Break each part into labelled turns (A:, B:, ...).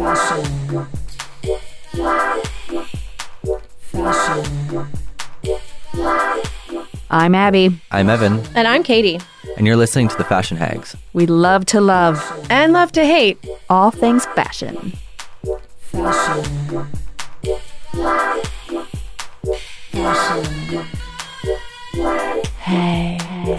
A: Fashion. Fashion.
B: I'm Abby.
C: I'm Evan,
D: And I'm Katie.
C: and you're listening to the Fashion Hags.
B: We love to love
D: And love to hate.
B: all things fashion.
A: Fashion. Fashion.
B: Hey.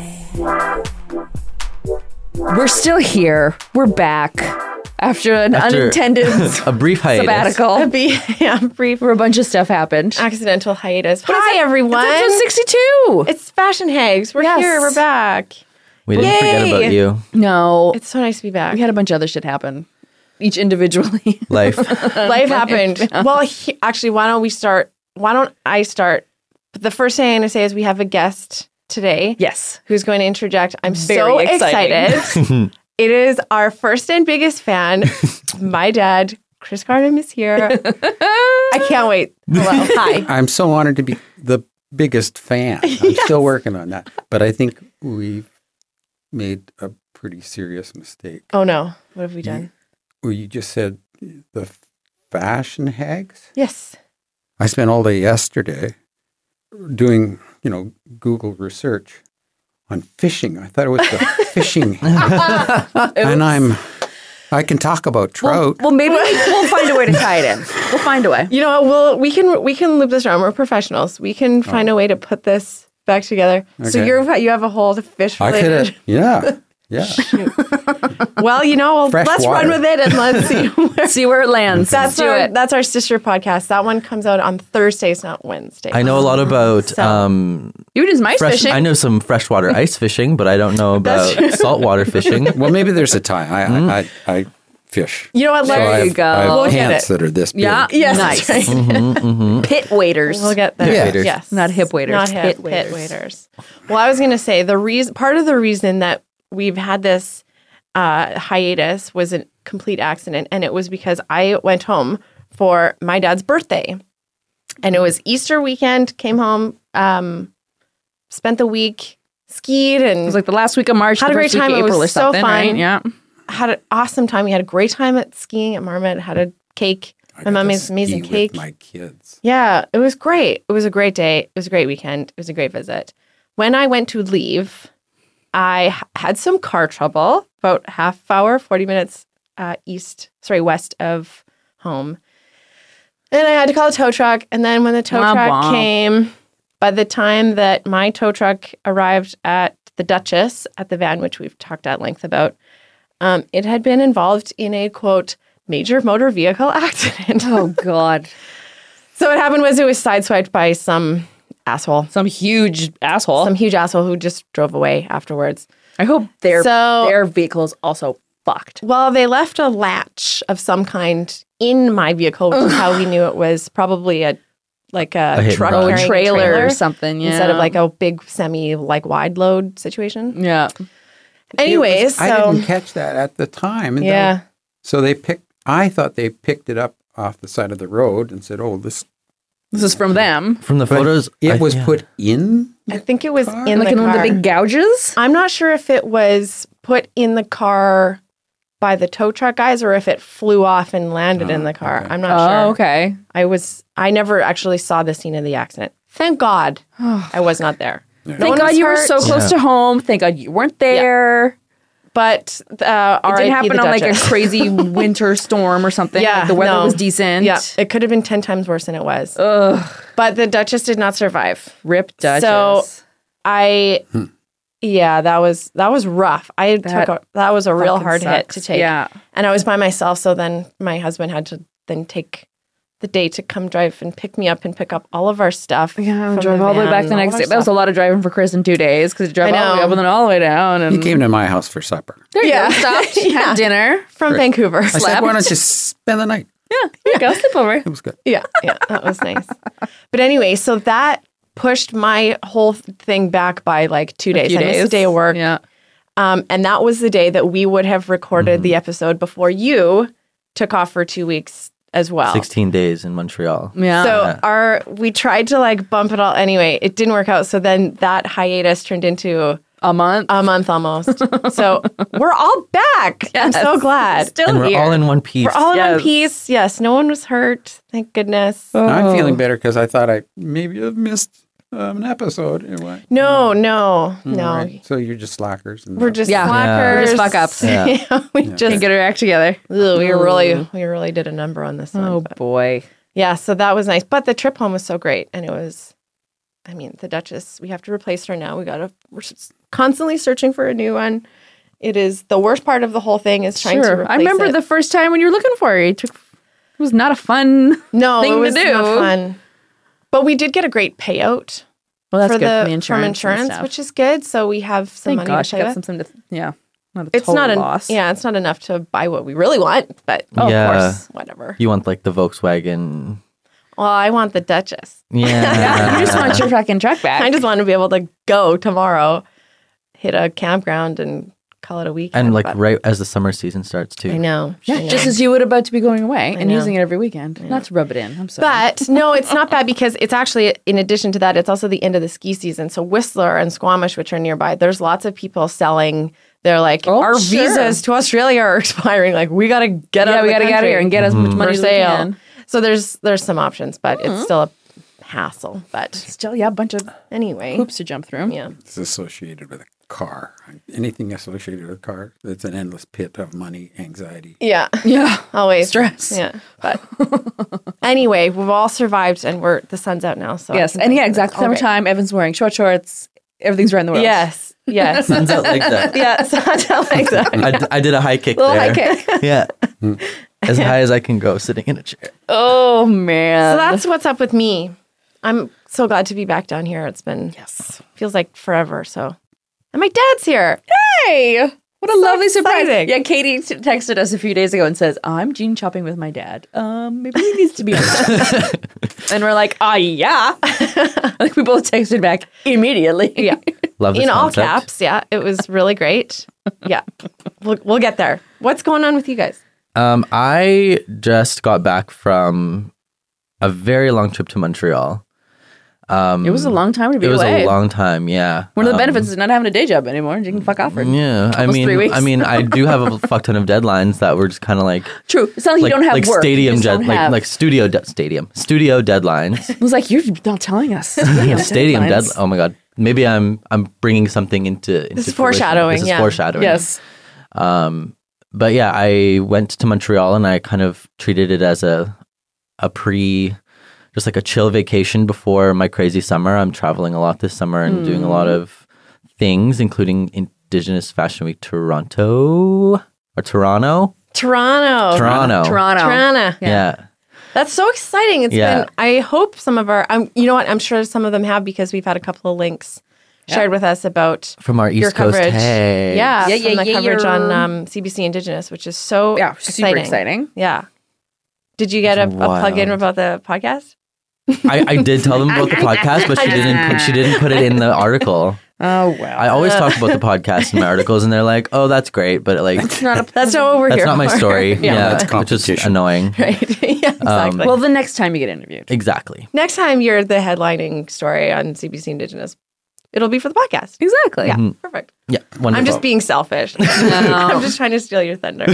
B: We're still here. We're back after an
C: After
B: unintended
C: a brief hiatus.
B: sabbatical
D: Brief
B: where a bunch of stuff happened.
D: accidental hiatus.
B: What is
D: Hi,
B: it?
D: everyone.
B: It's episode 62.
D: It's Fashion Hags. We're
B: Yes.
D: here. We're back.
C: We didn't forget
D: Yay!
C: about you.
B: No,
D: It's so nice to be back.
B: we had a bunch of other shit happen, each individually.
C: Life.
D: Life happened. Well, actually, why don't I start? The first thing I'm going to say is we have a guest today.
B: Yes.
D: Who's going to interject. I'm so
B: Very exciting.
D: excited. It is our first and biggest fan, my dad, Chris Cardam is here. I can't wait. Hello. Hi.
E: I'm so honored to be the biggest fan. I'm still working on that. But I think we've made a pretty serious mistake.
D: Oh, no. What have we done?
E: Well, you just said the Fashion Hags?
D: Yes.
E: I spent all day yesterday doing, Google research on fishing. I thought it was the fishing. And I can talk about trout.
B: Well, maybe we'll find a way to tie it in. We'll find a way.
D: You know what? We can loop this around. We're professionals. We can find a way to put this back together. So
E: Okay.
D: you have a whole fish
E: I could
D: related.
E: have, yeah.
D: Well,
E: Fresh
D: let's
E: water.
D: run with it and let's see.
B: See where it lands.
D: That's
B: do it.
D: That's our sister podcast. That one comes out on Thursdays, not Wednesdays.
C: I know a lot about
B: You did ice fishing.
C: I know some freshwater ice fishing, but I don't know about saltwater fishing.
E: Well, maybe there's a tie. I fish.
D: You know what?
E: So
B: There
E: I
B: you
E: have,
B: go.
E: I have
D: We'll get
E: pants
D: it.
E: that are this big.
B: Yeah.
D: Yes,
B: Nice.
D: that's right.
B: Pit waiters.
D: We'll get there.
E: Yeah.
C: waiters.
D: Yes.
B: Not hip waiters.
D: Not hip, pit waiters. Well, I was going to say part of the reason that we've had this hiatus was a complete accident, and it was because I went home for my dad's birthday, and it was Easter weekend. Came home, spent the week, skied, and
B: It was like the last week of March,
D: Had
B: the
D: a great
B: first week
D: time.
B: of
D: It was
B: April or
D: so
B: something,
D: fun.
B: right? Yeah.
D: had an awesome time. We had a great time at skiing at Marmot. Had a cake.
E: I
D: My mom
E: got
D: made
E: to
D: this amazing
E: ski
D: cake.
E: with my kids.
D: Yeah, it was great. It was a great day. It was a great weekend. It was a great visit. When I went to leave, I had some car trouble, about half hour, 40 minutes west of home. And I had to call a tow truck. And then when the tow
B: Womp
D: truck
B: womp.
D: came, by the time that my tow truck arrived at the Duchess at the van, which we've talked at length about, it had been involved in a, quote, major motor vehicle accident.
B: Oh, God.
D: So what happened was it was sideswiped by some asshole,
B: Some huge asshole.
D: some huge asshole who just drove away afterwards.
B: I hope their
D: So-
B: vehicle is also fucked.
D: Well, they left a latch of some kind in my vehicle, which is how we knew it was probably a
C: hit and
D: truck
C: run.
D: carrying a
B: trailer or something, yeah.
D: instead of like a big semi wide load situation.
B: Yeah.
D: Anyways,
E: I
D: so
E: didn't catch that at the time. And
D: yeah,
E: So I thought they picked it up off the side of the road and said, "Oh, this."
B: This is from them.
C: From the
E: But
C: photos,
E: It was
C: yeah.
E: put in.
D: I think it was
E: car?
D: in
B: Like
D: the
B: in one
D: car.
B: of the big gouges.
D: I'm not sure if it was put in the car by the tow truck guys or if it flew off and landed in the car.
E: okay.
D: I'm not sure.
B: Oh, okay.
D: I never actually saw the scene of the accident. Thank God I was not there. No
B: Thank
D: one
B: God
D: was
B: you were
D: hurt,
B: so close to home. Thank God you weren't there.
D: But
B: It didn't happen on like a
D: Duchess.
B: crazy winter storm or something.
D: Yeah,
B: Like the weather
D: no.
B: was decent.
D: Yeah, it could have been 10 times worse than it was.
B: Ugh.
D: But the Duchess did not survive.
B: Rip Duchess.
D: So yeah, that was rough. That was a real
B: fucking
D: hard hit
B: sucks.
D: to take.
B: Yeah.
D: And I was by myself, so then my husband had to then take the day to come drive and pick me up and pick up all of our stuff.
B: Yeah,
D: from
B: drove all the way back the
D: van,
B: next
D: all
B: day.
D: of
B: That
D: our
B: was a
D: stuff.
B: lot of driving for Chris in 2 days because he drove
D: I
B: all the way
D: know.
B: up and then all the way down. And
E: He came to my house for supper.
B: there you
D: Yeah.
B: go. Stopped,
D: Yeah.
B: had dinner.
D: From Vancouver.
E: I said, "Why don't you spend the night?"
B: Yeah, here you go. Sleep over.
E: It was good.
D: Yeah, that was nice. But anyway, so that pushed my whole thing back by like 2 days.
B: Few
D: I missed a
B: days.
D: day of work.
B: Yeah.
D: And that was the day that we would have recorded the episode before you took off for 2 weeks as well.
C: 16 days in Montreal.
B: Yeah.
D: So we tried to like bump it all. Anyway, it didn't work out. So then that hiatus turned into
B: A month.
D: almost. So we're all back. I'm so glad.
B: Still
C: And we're
B: here.
C: all in one piece.
D: We're all in one
B: Yes.
D: piece. Yes, no one was hurt. Thank goodness.
E: I'm feeling better because I thought I maybe have missed an episode.
D: No.
E: Right. So you're just slackers. And
D: We're just
B: Yeah.
D: slackers.
B: We're just fuck ups.
C: Yeah.
D: We just
B: Can't get her act together.
D: we really did a number on this one.
B: Oh
D: but-
B: boy.
D: yeah, so that was nice. But the trip home was so great, and it was. I mean, the Duchess. We have to replace her now. We're constantly searching for a new one. It is the worst part of the whole thing is trying to
B: Sure.
D: replace
B: I remember
D: it.
B: the first time when you were looking for her. It was not a fun.
D: no,
B: thing
D: it
B: to
D: was
B: do.
D: not fun. But we did get a great payout.
B: Well, that's
D: for
B: good
D: the,
B: for the insurance.
D: from
B: and
D: insurance,
B: stuff.
D: which is good. So we have some
B: Thank
D: money
B: gosh,
D: to
B: you
D: play
B: got
D: with.
B: something to. Yeah. Not a
D: It's
B: total
D: not a
B: loss.
D: yeah, it's not enough to buy what we really want, but
B: Oh,
C: Yeah.
B: of course.
D: whatever.
C: You want like the Volkswagen.
D: Well, I want the Duchess.
C: Yeah.
B: Yeah, you just want your fucking truck back.
D: I just want to be able to go tomorrow, hit a campground, and call it a weekend.
C: And like
D: but
C: right as the summer season starts too.
D: I know,
B: Yeah,
D: I know.
B: just as you would about to be going away and
D: know.
B: using it every weekend. Not to rub it in. I'm sorry.
D: But no, it's not bad because it's actually, in addition to that, it's also the end of the ski season. So Whistler and Squamish, which are nearby, there's lots of people selling. They're like,
B: Oh,
D: our
B: sure.
D: visas to Australia are expiring. Like, we got to get out
B: yeah,
D: of
B: we
D: the
B: got to get out of
D: country
B: here and get as much money
D: for
B: as we
D: sale.
B: can.
D: So there's some options, but it's still a hassle. But
B: Still, yeah, a bunch of
D: anyway,
B: hoops to jump through.
D: yeah.
E: It's associated with a car. Anything associated with a car, it's an endless pit of money, anxiety.
D: Yeah.
B: Yeah.
D: Always.
B: Stress.
D: Yeah. But anyway, we've all survived and the sun's out now. So I
B: Yes,
D: think
B: and yeah,
D: that's
B: exactly.
D: all great.
B: Summertime. Evan's wearing short shorts. Everything's around the world.
D: Yes. Yes.
C: Sun's out like that.
D: yeah. Sun's out like that.
C: I did a high kick
B: Little
C: there.
B: high kick.
C: Yeah. As high as I can go sitting in a chair.
B: Oh man.
D: So that's what's up with me. I'm so glad to be back down here. It's been feels like forever. So, and my dad's here.
B: Hey, what a lovely surprise.
D: exciting.
B: Yeah, Katie texted us a few days ago and says, I'm Gene shopping with my dad. Maybe he needs to be on that. And we're like, yeah. Like we both texted back immediately.
D: Yeah,
C: Love this
D: in all
C: concept.
D: caps. Yeah, it was really great. Yeah, we'll get there. What's going on with you guys?
C: I just got back from a very long trip to Montreal.
B: It was a long time to be
C: It was
B: away.
C: a long time, yeah.
B: One of the benefits is not having a day job anymore. You can fuck off for
C: Yeah,
B: almost 3 weeks.
C: I mean, I do have a fuck ton of deadlines that were just kind of like
B: True. It's not like, you don't have
C: like
B: work.
C: stadium
B: You just don't have-
C: like studio deadlines.
B: It was like, you're not telling us.
C: Stadium
B: Deadlines.
C: dead. Oh my god, maybe I'm bringing something into
D: This is
C: fruition.
D: foreshadowing,
C: This is
D: yeah.
C: foreshadowing.
B: Yes.
C: But yeah, I went to Montreal and I kind of treated it as a just like a chill vacation before my crazy summer. I'm traveling a lot this summer and doing a lot of things, including Indigenous Fashion Week Toronto.
D: Toronto.
B: Toronto.
C: Yeah.
D: That's so exciting. It's
C: Yeah.
D: been. I hope some of our. You know what? I'm sure some of them have because we've had a couple of links shared with us about
C: From our
D: your
C: East Coast.
D: coverage.
C: Hey.
D: Yeah,
B: Yeah,
D: from
B: yeah,
D: the
B: yeah,
D: coverage
B: yeah.
D: on CBC Indigenous, which is so
B: Yeah, super exciting.
D: Yeah. Did you get a plug in
C: wild.
D: about the podcast?
C: I did tell them about the podcast, but she didn't put it in the article.
B: Oh, well.
C: I always talk about the podcast in my articles, and they're like, "Oh, that's great," but like,
D: That's not what we're
C: that's
D: here
C: not my
D: for.
C: story. Yeah,
E: that's
C: which is
E: competition.
C: annoying.
D: Right. Yeah, exactly.
B: well, the next time you get interviewed.
C: Exactly.
D: Next time you're the headlining story on CBC Indigenous, it'll be for the podcast.
B: Exactly.
D: Yeah, perfect.
C: Yeah, wonderful.
D: I'm just being selfish. I'm just trying to steal your thunder.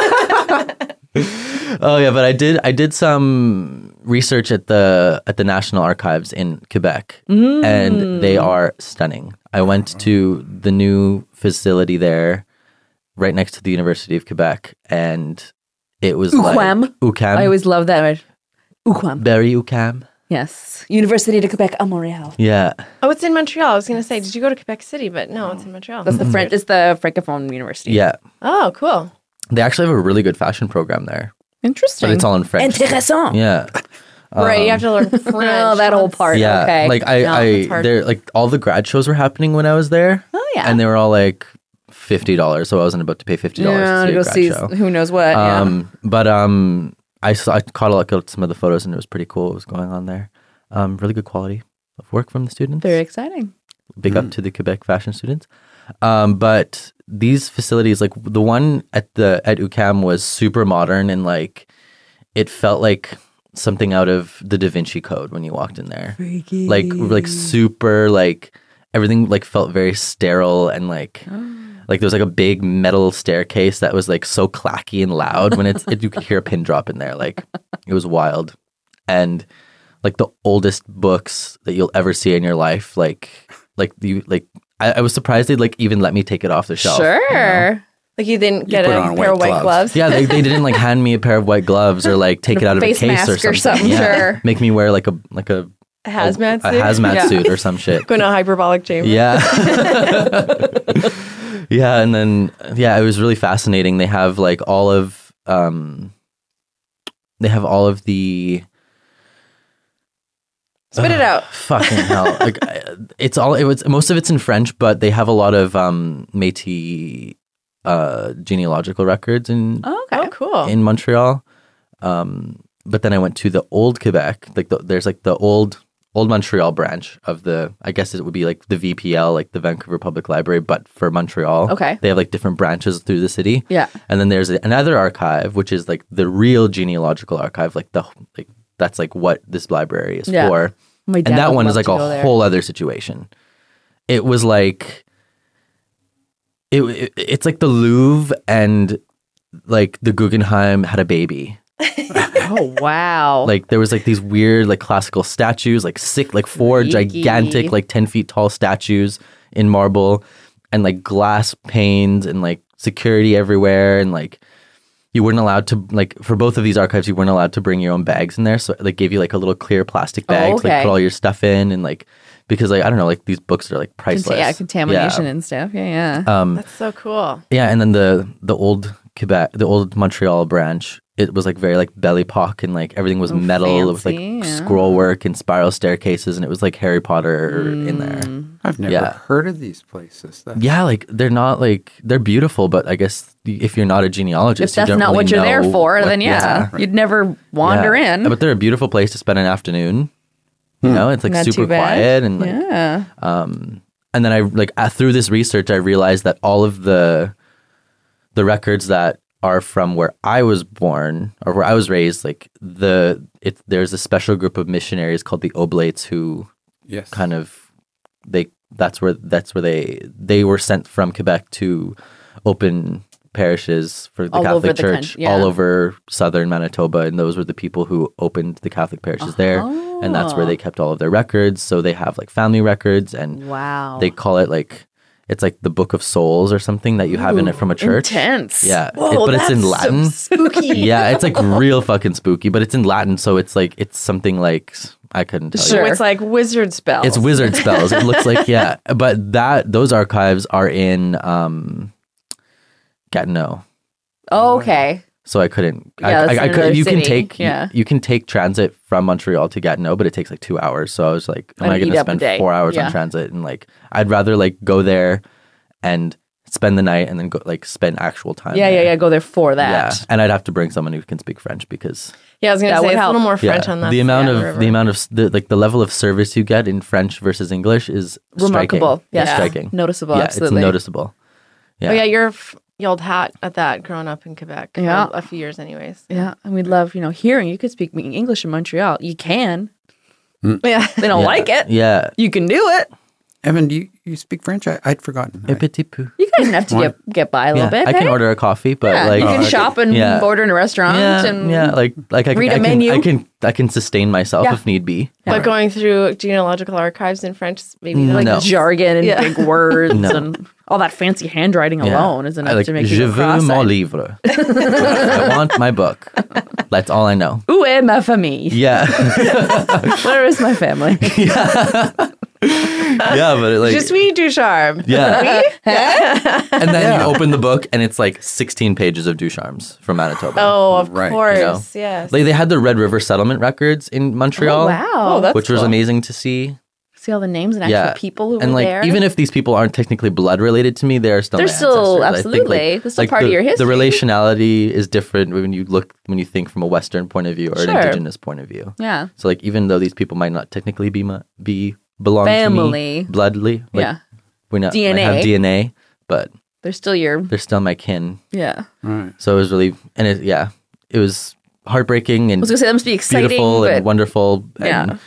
C: Oh yeah, but I did some research at the National Archives in Quebec, and they are stunning. I went to the new facility there, right next to the University of Quebec, and it was
B: UQAM.
C: like UQAM.
B: I always love that word. UQAM.
C: Very UQAM.
B: Yes. Université de Québec à Montréal.
C: Yeah.
D: Oh, it's in Montreal. I was going to say, did you go to Quebec City? But no, it's in Montreal.
B: That's the French. It's the Francophone University.
C: Yeah.
D: Oh, cool.
C: They actually have a really good fashion program there,
B: Interesting.
C: but it's all in French.
B: Intéressant.
C: Yeah.
D: Right, you have to learn French.
B: Oh, that whole part.
C: Yeah.
B: Okay.
C: Like
D: it's hard.
C: they're like all the grad shows were happening when I was there.
B: Oh, yeah.
C: And they were all like $50, so I wasn't about to pay $50
B: yeah,
C: to
B: to go
C: see a
B: see
C: grad show.
B: who knows what.
C: But I caught a look at some of the photos and it was pretty cool what was going on there. Really good quality of work from the students.
B: Very exciting.
C: Big up to the Quebec fashion students. But these facilities, like the one at UQAM was super modern and like it felt like something out of the Da Vinci Code when you walked in there.
B: Freaky.
C: Like super like everything like felt very sterile and like there was like a big metal staircase that was like so clacky and loud when you could hear a pin drop in there. Like it was wild. And like the oldest books that you'll ever see in your life, I was surprised they'd like even let me take it off the shelf.
B: Sure.
C: You know?
D: Like you didn't get
E: put
D: a
E: on
D: pair of
E: white
D: white
E: gloves.
D: gloves.
C: Yeah, they didn't like hand me a pair of white gloves or like take it out of a
B: face
C: case
B: mask
C: or
B: or
C: something.
B: something, sure.
C: Make me wear like a
D: Hazmat
C: a
D: suit.
C: hazmat suit or some shit.
D: Go in a hyperbolic chamber.
C: Yeah. Yeah, and then it was really fascinating. They have like all of the
D: Spit it out.
C: fucking hell. Like most of it's in French, but they have a lot of Métis genealogical records in
B: Oh, okay.
D: Oh, cool.
C: in Montreal. But then I went to the old Quebec. Like there's like the old Montreal branch of I guess it would be like the VPL, like the Vancouver Public Library, but for Montreal.
B: Okay.
C: They have like different branches through the city.
B: Yeah.
C: And then there's another archive, which is like the real genealogical archive, that's like what this library is
B: Yeah.
C: for.
B: My dad
C: And that
B: would
C: one is
B: love
C: like
B: to
C: a
B: go there.
C: whole other situation. It was like it's like the Louvre and like the Guggenheim had a baby.
B: Oh, wow.
C: Like there was like these weird like classical statues, like four
B: Freaky.
C: gigantic like 10 feet tall statues in marble, and like glass panes and like security everywhere, and like you weren't allowed to, like, for both of these archives, you weren't allowed to bring your own bags in there. So they gave you like a little clear plastic bag to like
B: okay.
C: put all your stuff in, and like because like I don't know, like these books are like priceless.
B: Contamination and stuff. Yeah.
D: That's so cool.
C: Yeah, and then the old Quebec, the old Montreal branch, it was like very like Belle Epoque, and like everything was metal with like
B: fancy, yeah.
C: scroll work and spiral staircases, and it was like Harry Potter in there.
E: I've never
C: Yeah.
E: heard of these places.
C: Yeah, like they're beautiful, but I guess if you're not a genealogist,
B: If that's
C: you don't
B: not
C: really
B: what you're there
C: know
B: for,
C: what-
B: then you'd never wander
C: Yeah.
B: in.
C: But they're a beautiful place to spend an afternoon. You know, it's like
B: Not
C: super
B: too bad.
C: quiet and like
B: Yeah.
C: and then I like through this research I realized that all of the records that are from where I was born or where I was raised, like there's a special group of missionaries called the Oblates who
E: Yes.
C: kind of that's where they were sent from Quebec to open parishes for the
B: All over
C: Catholic
B: the
C: Church
B: country, yeah.
C: all over southern Manitoba, and those were the people who opened the Catholic parishes there, and that's where they kept all of their records. So they have like family records, and
B: Wow.
C: they call it like it's like the Book of Souls or something that you have in it from a church.
B: Intense.
C: Yeah,
D: Whoa,
C: but it's in
D: that's
C: Latin.
D: So spooky.
C: Yeah, it's like real fucking spooky, but it's in Latin, so it's like it's something like I couldn't tell you.
B: Sure.
D: It's like wizard spells.
C: It's wizard spells. It looks like but those archives are in Gatineau,
B: Oh, okay.
C: so I couldn't.
B: Yeah, that's
C: I
B: another
C: could. You can
B: city.
C: take
B: Yeah.
C: you can take transit from Montreal to Gatineau, but it takes like 2 hours. So I was like, am
B: And
C: I going
B: eat
C: to
B: up a
C: spend
B: day.
C: 4 hours
B: Yeah.
C: on transit? And like, I'd rather like go there and spend the night and then go like spend actual time.
B: Yeah,
C: there.
B: yeah. Go there for
C: Yeah,
B: that.
C: and I'd have to bring someone who can speak French because
D: Yeah, I was going
B: That
D: to say
B: would
D: it's a
B: help.
D: little more French
C: yeah,
D: on that.
C: the amount
D: yeah,
C: of
D: river.
C: the amount of the level of service you get in French versus English is
B: Remarkable.
C: Striking.
B: Yeah.
C: It's striking.
B: Noticeable.
C: Yeah,
B: absolutely.
C: it's noticeable. Yeah.
D: Oh yeah, you're yelled hat at that growing up in Quebec.
B: Yeah.
D: For a few years, anyways.
B: Yeah, and we'd love, hearing you could speak English in Montreal. You can.
D: Yeah.
B: They don't
C: Yeah.
B: like it.
C: Yeah.
B: You can do it.
E: Evan, do you speak French? I'd forgotten.
C: Un petit peu.
B: You can have to get by a little bit.
C: I can
B: hey?
C: order a coffee, but
B: Yeah,
C: like
B: you can shop and
C: Yeah.
B: order in a restaurant. and
C: like I can,
B: read a
C: I can,
B: menu.
C: I can sustain myself
B: Yeah.
C: if need be.
D: But going through genealogical archives in French, maybe
B: like
C: No.
B: jargon and
D: Yeah.
B: big words
C: No.
B: and all that fancy handwriting
C: Yeah.
B: alone is enough
C: I like,
B: to make
C: je
B: you go
C: veux mon
B: cross-eyed.
C: livre. I want my book. That's all I know.
B: Où est ma famille?
C: Yeah.
B: Where is my family?
C: Yeah, but it, like
D: Je suis Ducharme.
C: yeah. And then you open the book and it's like 16 pages of Ducharme's from Manitoba.
D: Oh, of
E: Right.
D: course.
C: You know?
D: Yes.
C: Like they had the Red River settlement records in Montreal,
B: wow.
D: Oh, that's
C: which was
D: cool.
C: amazing to see.
B: See all the names and actual
C: Yeah.
B: people who
C: And
B: were
C: like
B: there.
C: even if these people aren't technically blood related to me, they're still
B: They're
C: my
B: still-
C: ancestors. I think,
B: absolutely. They're still part of
C: the,
B: your history.
C: The relationality is different when you think from a Western point of view or an
B: Sure.
C: indigenous point of view.
B: yeah.
C: So like even though these people might not technically be belong to
B: Family.
C: me bloodly, like
B: Yeah.
C: we not
B: DNA.
C: have DNA, but
B: They're still your
C: they're still my kin.
B: yeah.
E: Right.
C: So it was really it was heartbreaking
B: I
C: and
B: was gonna say that must be exciting,
C: beautiful
B: but
C: and wonderful.
B: Yeah.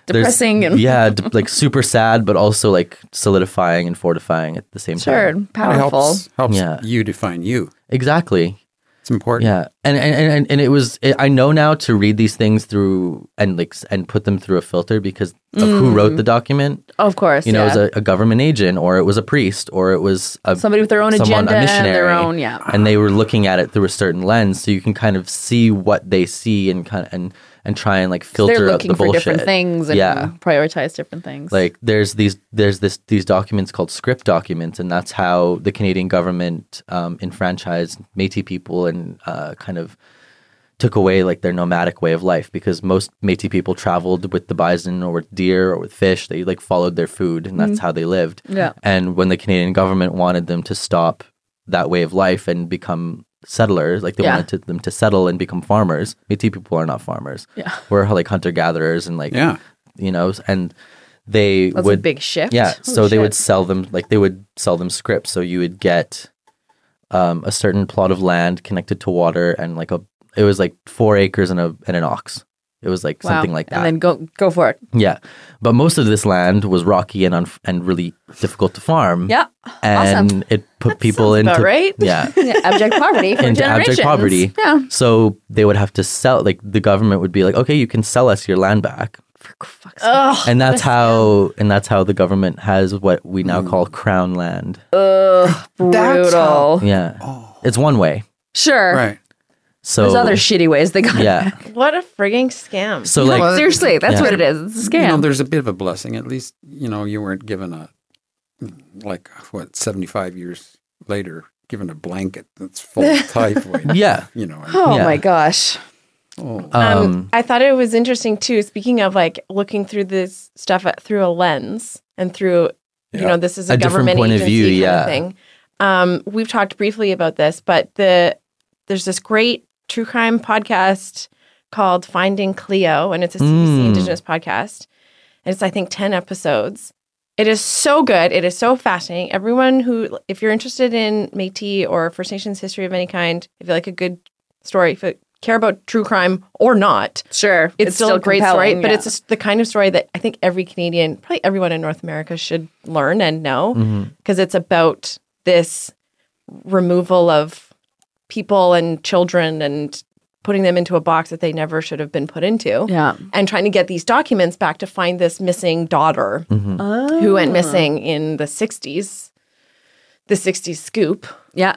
B: depressing and
C: like super sad, but also like solidifying and fortifying at the same
B: sure,
C: time.
E: It
B: powerful.
E: helps
C: Yeah.
E: you define you.
C: Exactly.
E: It's important.
C: Yeah, and it was. I know now to read these things through and put them through a filter because of who wrote the document.
B: Of course,
C: You know,
B: yeah.
C: it was a government agent, or it was a priest, or it was
B: Somebody with their own
C: someone,
B: agenda
C: a
B: and
C: missionary,
B: their own,
C: and they were looking at it through a certain lens, so you can kind of see what they see and and try and like filter
B: They're
C: out
B: looking
C: the
B: for
C: bullshit.
B: different things and
C: yeah.
B: prioritize different things.
C: Like there's these documents called script documents, and that's how the Canadian government enfranchised Métis people and kind of took away like their nomadic way of life, because most Métis people traveled with the bison or with deer or with fish. They like followed their food, and that's how they lived.
B: Yeah.
C: And when the Canadian government wanted them to stop that way of life and become settlers, like they wanted them to settle and become farmers. Métis people are not farmers.
B: Yeah.
C: We're like hunter gatherers and like
E: Yeah.
C: you know, and they
B: That's
C: would
B: a big shift.
C: yeah,
B: Holy
C: so they would
B: shit.
C: sell them, like they would sell them scripts. So you would get a certain plot of land connected to water, and like it was like 4 acres and an ox. It was like
B: Wow.
C: something like that.
B: And then go for it.
C: Yeah, but most of this land was rocky and and really difficult to farm.
B: Yeah.
C: and
B: Awesome.
C: it put people
D: sounds
C: into
D: about right.
C: yeah.
B: Yeah, abject poverty for
C: into
B: generations.
C: abject poverty.
B: Yeah.
C: So they would have to sell, like the government would be like, okay, you can sell us your land back.
B: For fuck's sake.
D: Ugh.
C: And that's how the government has what we now call crown land.
B: Brutal.
C: Yeah. It's one way.
B: Sure.
E: Right.
C: So
B: There's other shitty ways they got
C: yeah.
D: What a frigging scam.
C: So like
E: Well,
B: Seriously, that's
C: Yeah.
B: what it is. It's a scam.
E: You know, there's a bit of a blessing. At least, you know, you weren't given like 75 years later, given a blanket that's full of typhoid.
C: yeah.
E: You know.
B: oh
C: yeah.
B: my gosh.
D: I thought it was interesting too. Speaking of like looking through this stuff through a lens and through, you know, this is a,
C: A different
D: government
C: point of
D: agency
C: view,
D: kind
C: yeah.
D: of thing. We've talked briefly about this, but there's this great true crime podcast called Finding Cleo, and it's a CBC Indigenous podcast. And it's, I think, 10 episodes. It is so good. It is so fascinating. Everyone who, if you're interested in Métis or First Nations history of any kind, if you like a good story, if you care about true crime or not,
B: Sure.
D: it's still a great story.
B: compelling,
D: But
B: yeah.
D: it's just the kind of story that I think every Canadian, probably everyone in North America should learn and know, because it's about this removal of people and children and putting them into a box that they never should have been put into.
B: Yeah.
D: And trying to get these documents back to find this missing daughter who went missing in the 60s, the 60s scoop.
B: Yeah.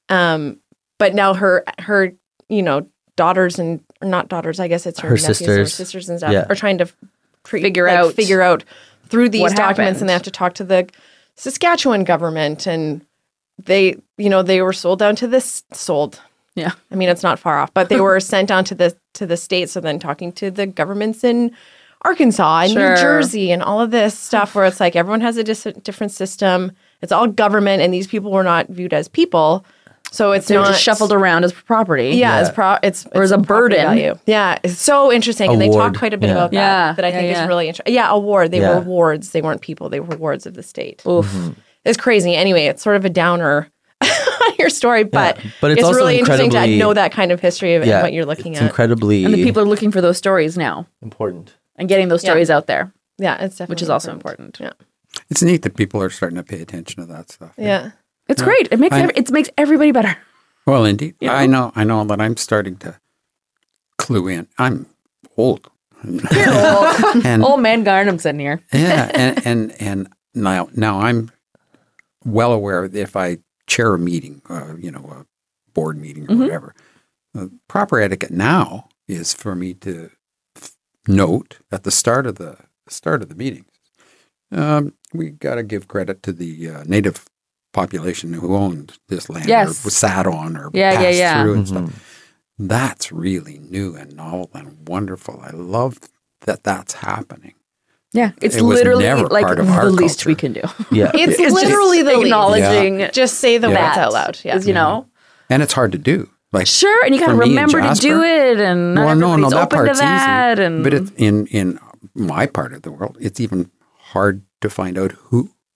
D: But now her, you know, daughters and or not daughters, I guess it's her,
C: Her
D: nephews or
C: sisters.
D: sisters and stuff
C: Yeah.
D: are trying to
B: Figure
D: out through these
B: what
D: documents,
B: happened.
D: and they have to talk to the Saskatchewan government, and they, you know, they were sold down to this
B: Yeah.
D: I mean, it's not far off, but they were sent down to the states. So then talking to the governments in Arkansas and
B: Sure.
D: New Jersey and all of this stuff, where it's like everyone has a different system. It's all government, and these people were not viewed as people. So it's
B: They were
D: not
B: just shuffled around as property.
D: Yeah,
C: Yeah.
D: it's
B: Or as a
D: property
B: burden.
D: value. Yeah, it's so interesting, and they
C: Award.
D: talk quite a bit
C: Yeah.
D: about that.
B: Yeah,
D: That I think
B: yeah.
D: is really interesting. Yeah, award. They
C: Yeah.
D: were wards. They weren't people. They were wards of the state.
B: Oof.
D: It's crazy. Anyway, it's sort of a downer on your story, but,
C: But it's also
D: really interesting to
C: incredibly-
D: know that kind of history of
C: Yeah.
D: what you're looking
C: It's
D: at.
C: incredibly
B: And the people are looking for those stories now
C: important.
B: and getting those
D: Yeah.
B: stories out there,
D: Yeah, it's definitely
B: which is also important.
D: Yeah,
E: It's neat that people are starting to pay attention to that stuff.
D: yeah.
B: It's great. It makes it makes everybody better.
E: Well, indeed.
B: You know?
E: I know that I'm starting to clue in. I'm old. and
B: Old man Garnham sitting here.
E: yeah, and now I'm well aware that if I chair a meeting, you know, a board meeting or whatever, the proper etiquette now is for me to note at the start of the meeting. We got to give credit to the native population who owned this land
B: Yes.
E: or sat on or
B: Yeah,
E: passed
B: yeah.
E: through and stuff. That's really new and novel and wonderful. I love that that's happening.
B: Yeah, it's
E: It was
B: literally
E: never
B: like
E: part of
B: the
E: our
B: least
E: culture.
B: we can do.
C: Yeah.
D: It's
B: It's
D: literally
B: just
D: the least.
B: acknowledging
D: Just say the
E: Yeah.
D: words
B: that
D: out loud. Yeah,
B: you know.
E: And it's hard to do. Like
B: Sure, and you got to
E: for me in
B: remember to do
E: Jasper-
B: it, and not everybody's
E: that
B: open to
E: part's
B: that.
E: easy.
B: And
E: But it's in my part of the world, it's even hard to find out who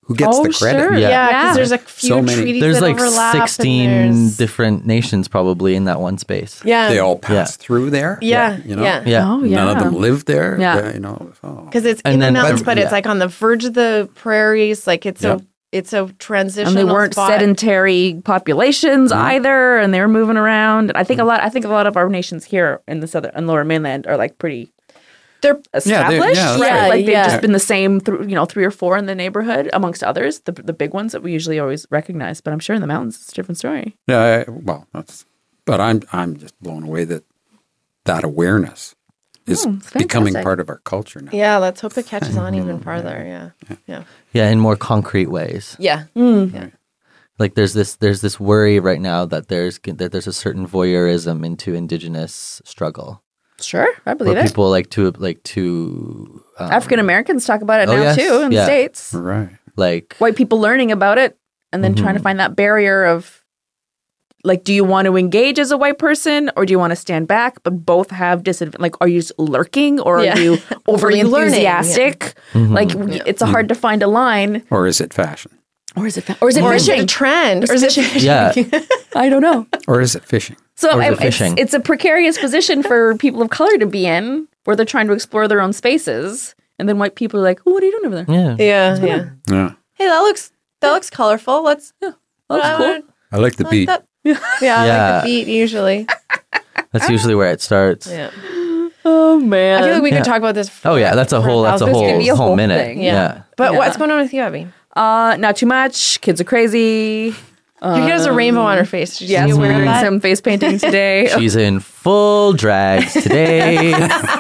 E: who gets the credit.
B: sure.
C: Yeah.
D: Yeah, because
B: Yeah.
D: there's a few
E: So many.
D: treaties
C: There's
D: that
C: like
D: overlap. and
C: 16
D: there's-
C: different nations probably in that one space.
D: Yeah.
E: They all pass
C: Yeah.
E: through there.
D: Yeah.
E: You know?
D: Yeah.
C: Yeah.
B: Oh, yeah.
E: None of them live there.
B: Yeah.
E: You know. Oh.
D: Because it's
C: And
D: in
C: then-
D: the mountains,
C: but-
D: but it's
E: yeah.
D: like on the verge of the prairies. Like it's
E: Yeah.
D: it's a transitional
B: And they weren't
D: spot.
B: sedentary populations either, and they were moving around. And I think a lot of our nations here in the southern and lower mainland are like pretty
D: They're
B: established,
E: yeah, that's
B: right?
D: right.
B: Like they've
D: Yeah.
B: just been the same, 3 or 4 in the neighborhood, amongst others. The big ones that we usually always recognize, but I'm sure in the mountains it's a different story.
E: Yeah. Well, but I'm just blown away that awareness is
B: it's
E: becoming
B: fantastic.
E: part of our culture now.
D: yeah. Let's hope it catches on even farther. Yeah.
C: Yeah, in more concrete ways.
D: Yeah.
C: Like there's this worry right now that there's a certain voyeurism into indigenous struggle.
B: Sure, I believe
C: Where
B: it.
C: people like to
B: African Americans talk about it
C: Oh,
B: now
C: yes.
B: too in
C: Yeah.
B: the States.
E: Right.
C: like
B: White people learning about it and then trying to find that barrier of like, do you want to engage as a white person or do you want to stand back? But both have disadvantage. Like, are you just lurking or
D: Yeah.
B: are you overly
D: Are you learning?
B: enthusiastic? Like, it's hard to find a line.
E: Or is it fashion?
B: Or is it
D: Or is it
B: fishing?
D: a trend? Or is it fishing?
C: yeah
B: I don't know.
E: Or is it fishing?
B: So
C: Or is it
B: it's,
C: fishing?
B: it's a precarious position for people of color to be in, where they're trying to explore their own spaces, and then white people are like, "Oh, what are you doing over there?"
C: yeah
D: Yeah. Yeah.
E: Yeah.
D: Hey, that looks colorful. Let's.
B: Oh, that's cool.
E: I like the beat.
D: Yeah. I
C: Yeah.
D: like the beat usually.
C: that's usually where it starts.
D: Yeah.
B: Oh man.
D: I feel like we
C: Yeah.
D: could talk about this.
C: Oh yeah, that's a
D: for
C: whole
B: There's gonna be a
C: whole
B: whole
C: minute.
B: thing.
C: Yeah.
D: But
B: Yeah.
D: what's going on with you, Abby?
B: Not too much. Kids are crazy.
D: She has a rainbow on her face. Did
B: Yes,
D: you
B: we're
D: aware of
B: doing
D: that?
B: some face painting today.
C: She's in full drags today.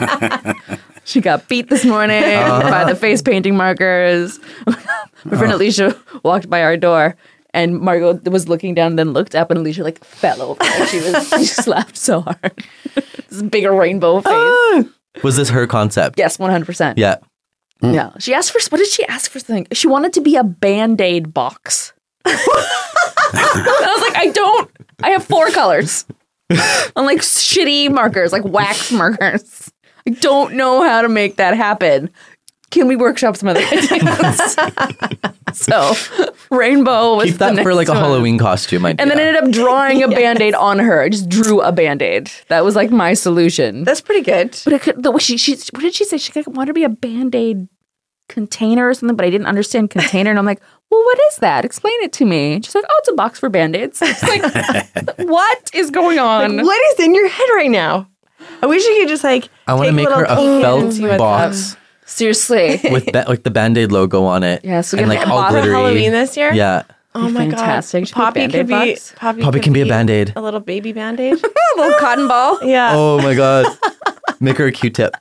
B: She got beat this morning by the face painting markers. My friend Alicia walked by our door, and Margot was looking down, and then looked up, and Alicia like fell over. Like she just laughed so hard. This bigger rainbow face.
C: Was this her concept?
B: Yes, 100%.
C: Yeah.
B: Yeah. She asked for what did she ask for something? She wanted to be a Band-Aid box. I was like, I have 4 colors. On like shitty markers, like wax markers. I don't know how to make that happen. Can we workshop some other ideas? So, rainbow was
C: Keep that
B: the
C: for like
B: next
C: a
B: one.
C: Halloween costume idea.
B: And then I ended up drawing a Band-Aid on her. I just drew a Band-Aid. That was like my solution.
D: That's pretty good.
B: But it could, what did she say? She wanted to be a Band-Aid container or something, but I didn't understand container. And I'm like, well, what is that? Explain it to me. And she's like, oh, it's a box for Band-Aids. It's like, what is going on?
D: Like, what is in your head right now? I wish you could just like.
C: I want to
D: take
C: make her a
D: little peek
C: felt
D: and see what's
C: box
B: Seriously.
C: with like the Band-Aid logo on it.
B: Yeah, so we
C: and
B: get
C: like
B: a
C: all
B: box for
C: glittery.
D: Halloween this year.
C: Yeah.
D: Oh my
B: Fantastic.
D: god.
B: Should we put
D: Poppy
B: Band-Aid
D: could be.
B: box?
C: Poppy can be a Band-Aid.
D: A little baby Band-Aid.
B: a little cotton ball.
D: Yeah.
C: Oh my god. Make her a Q-tip.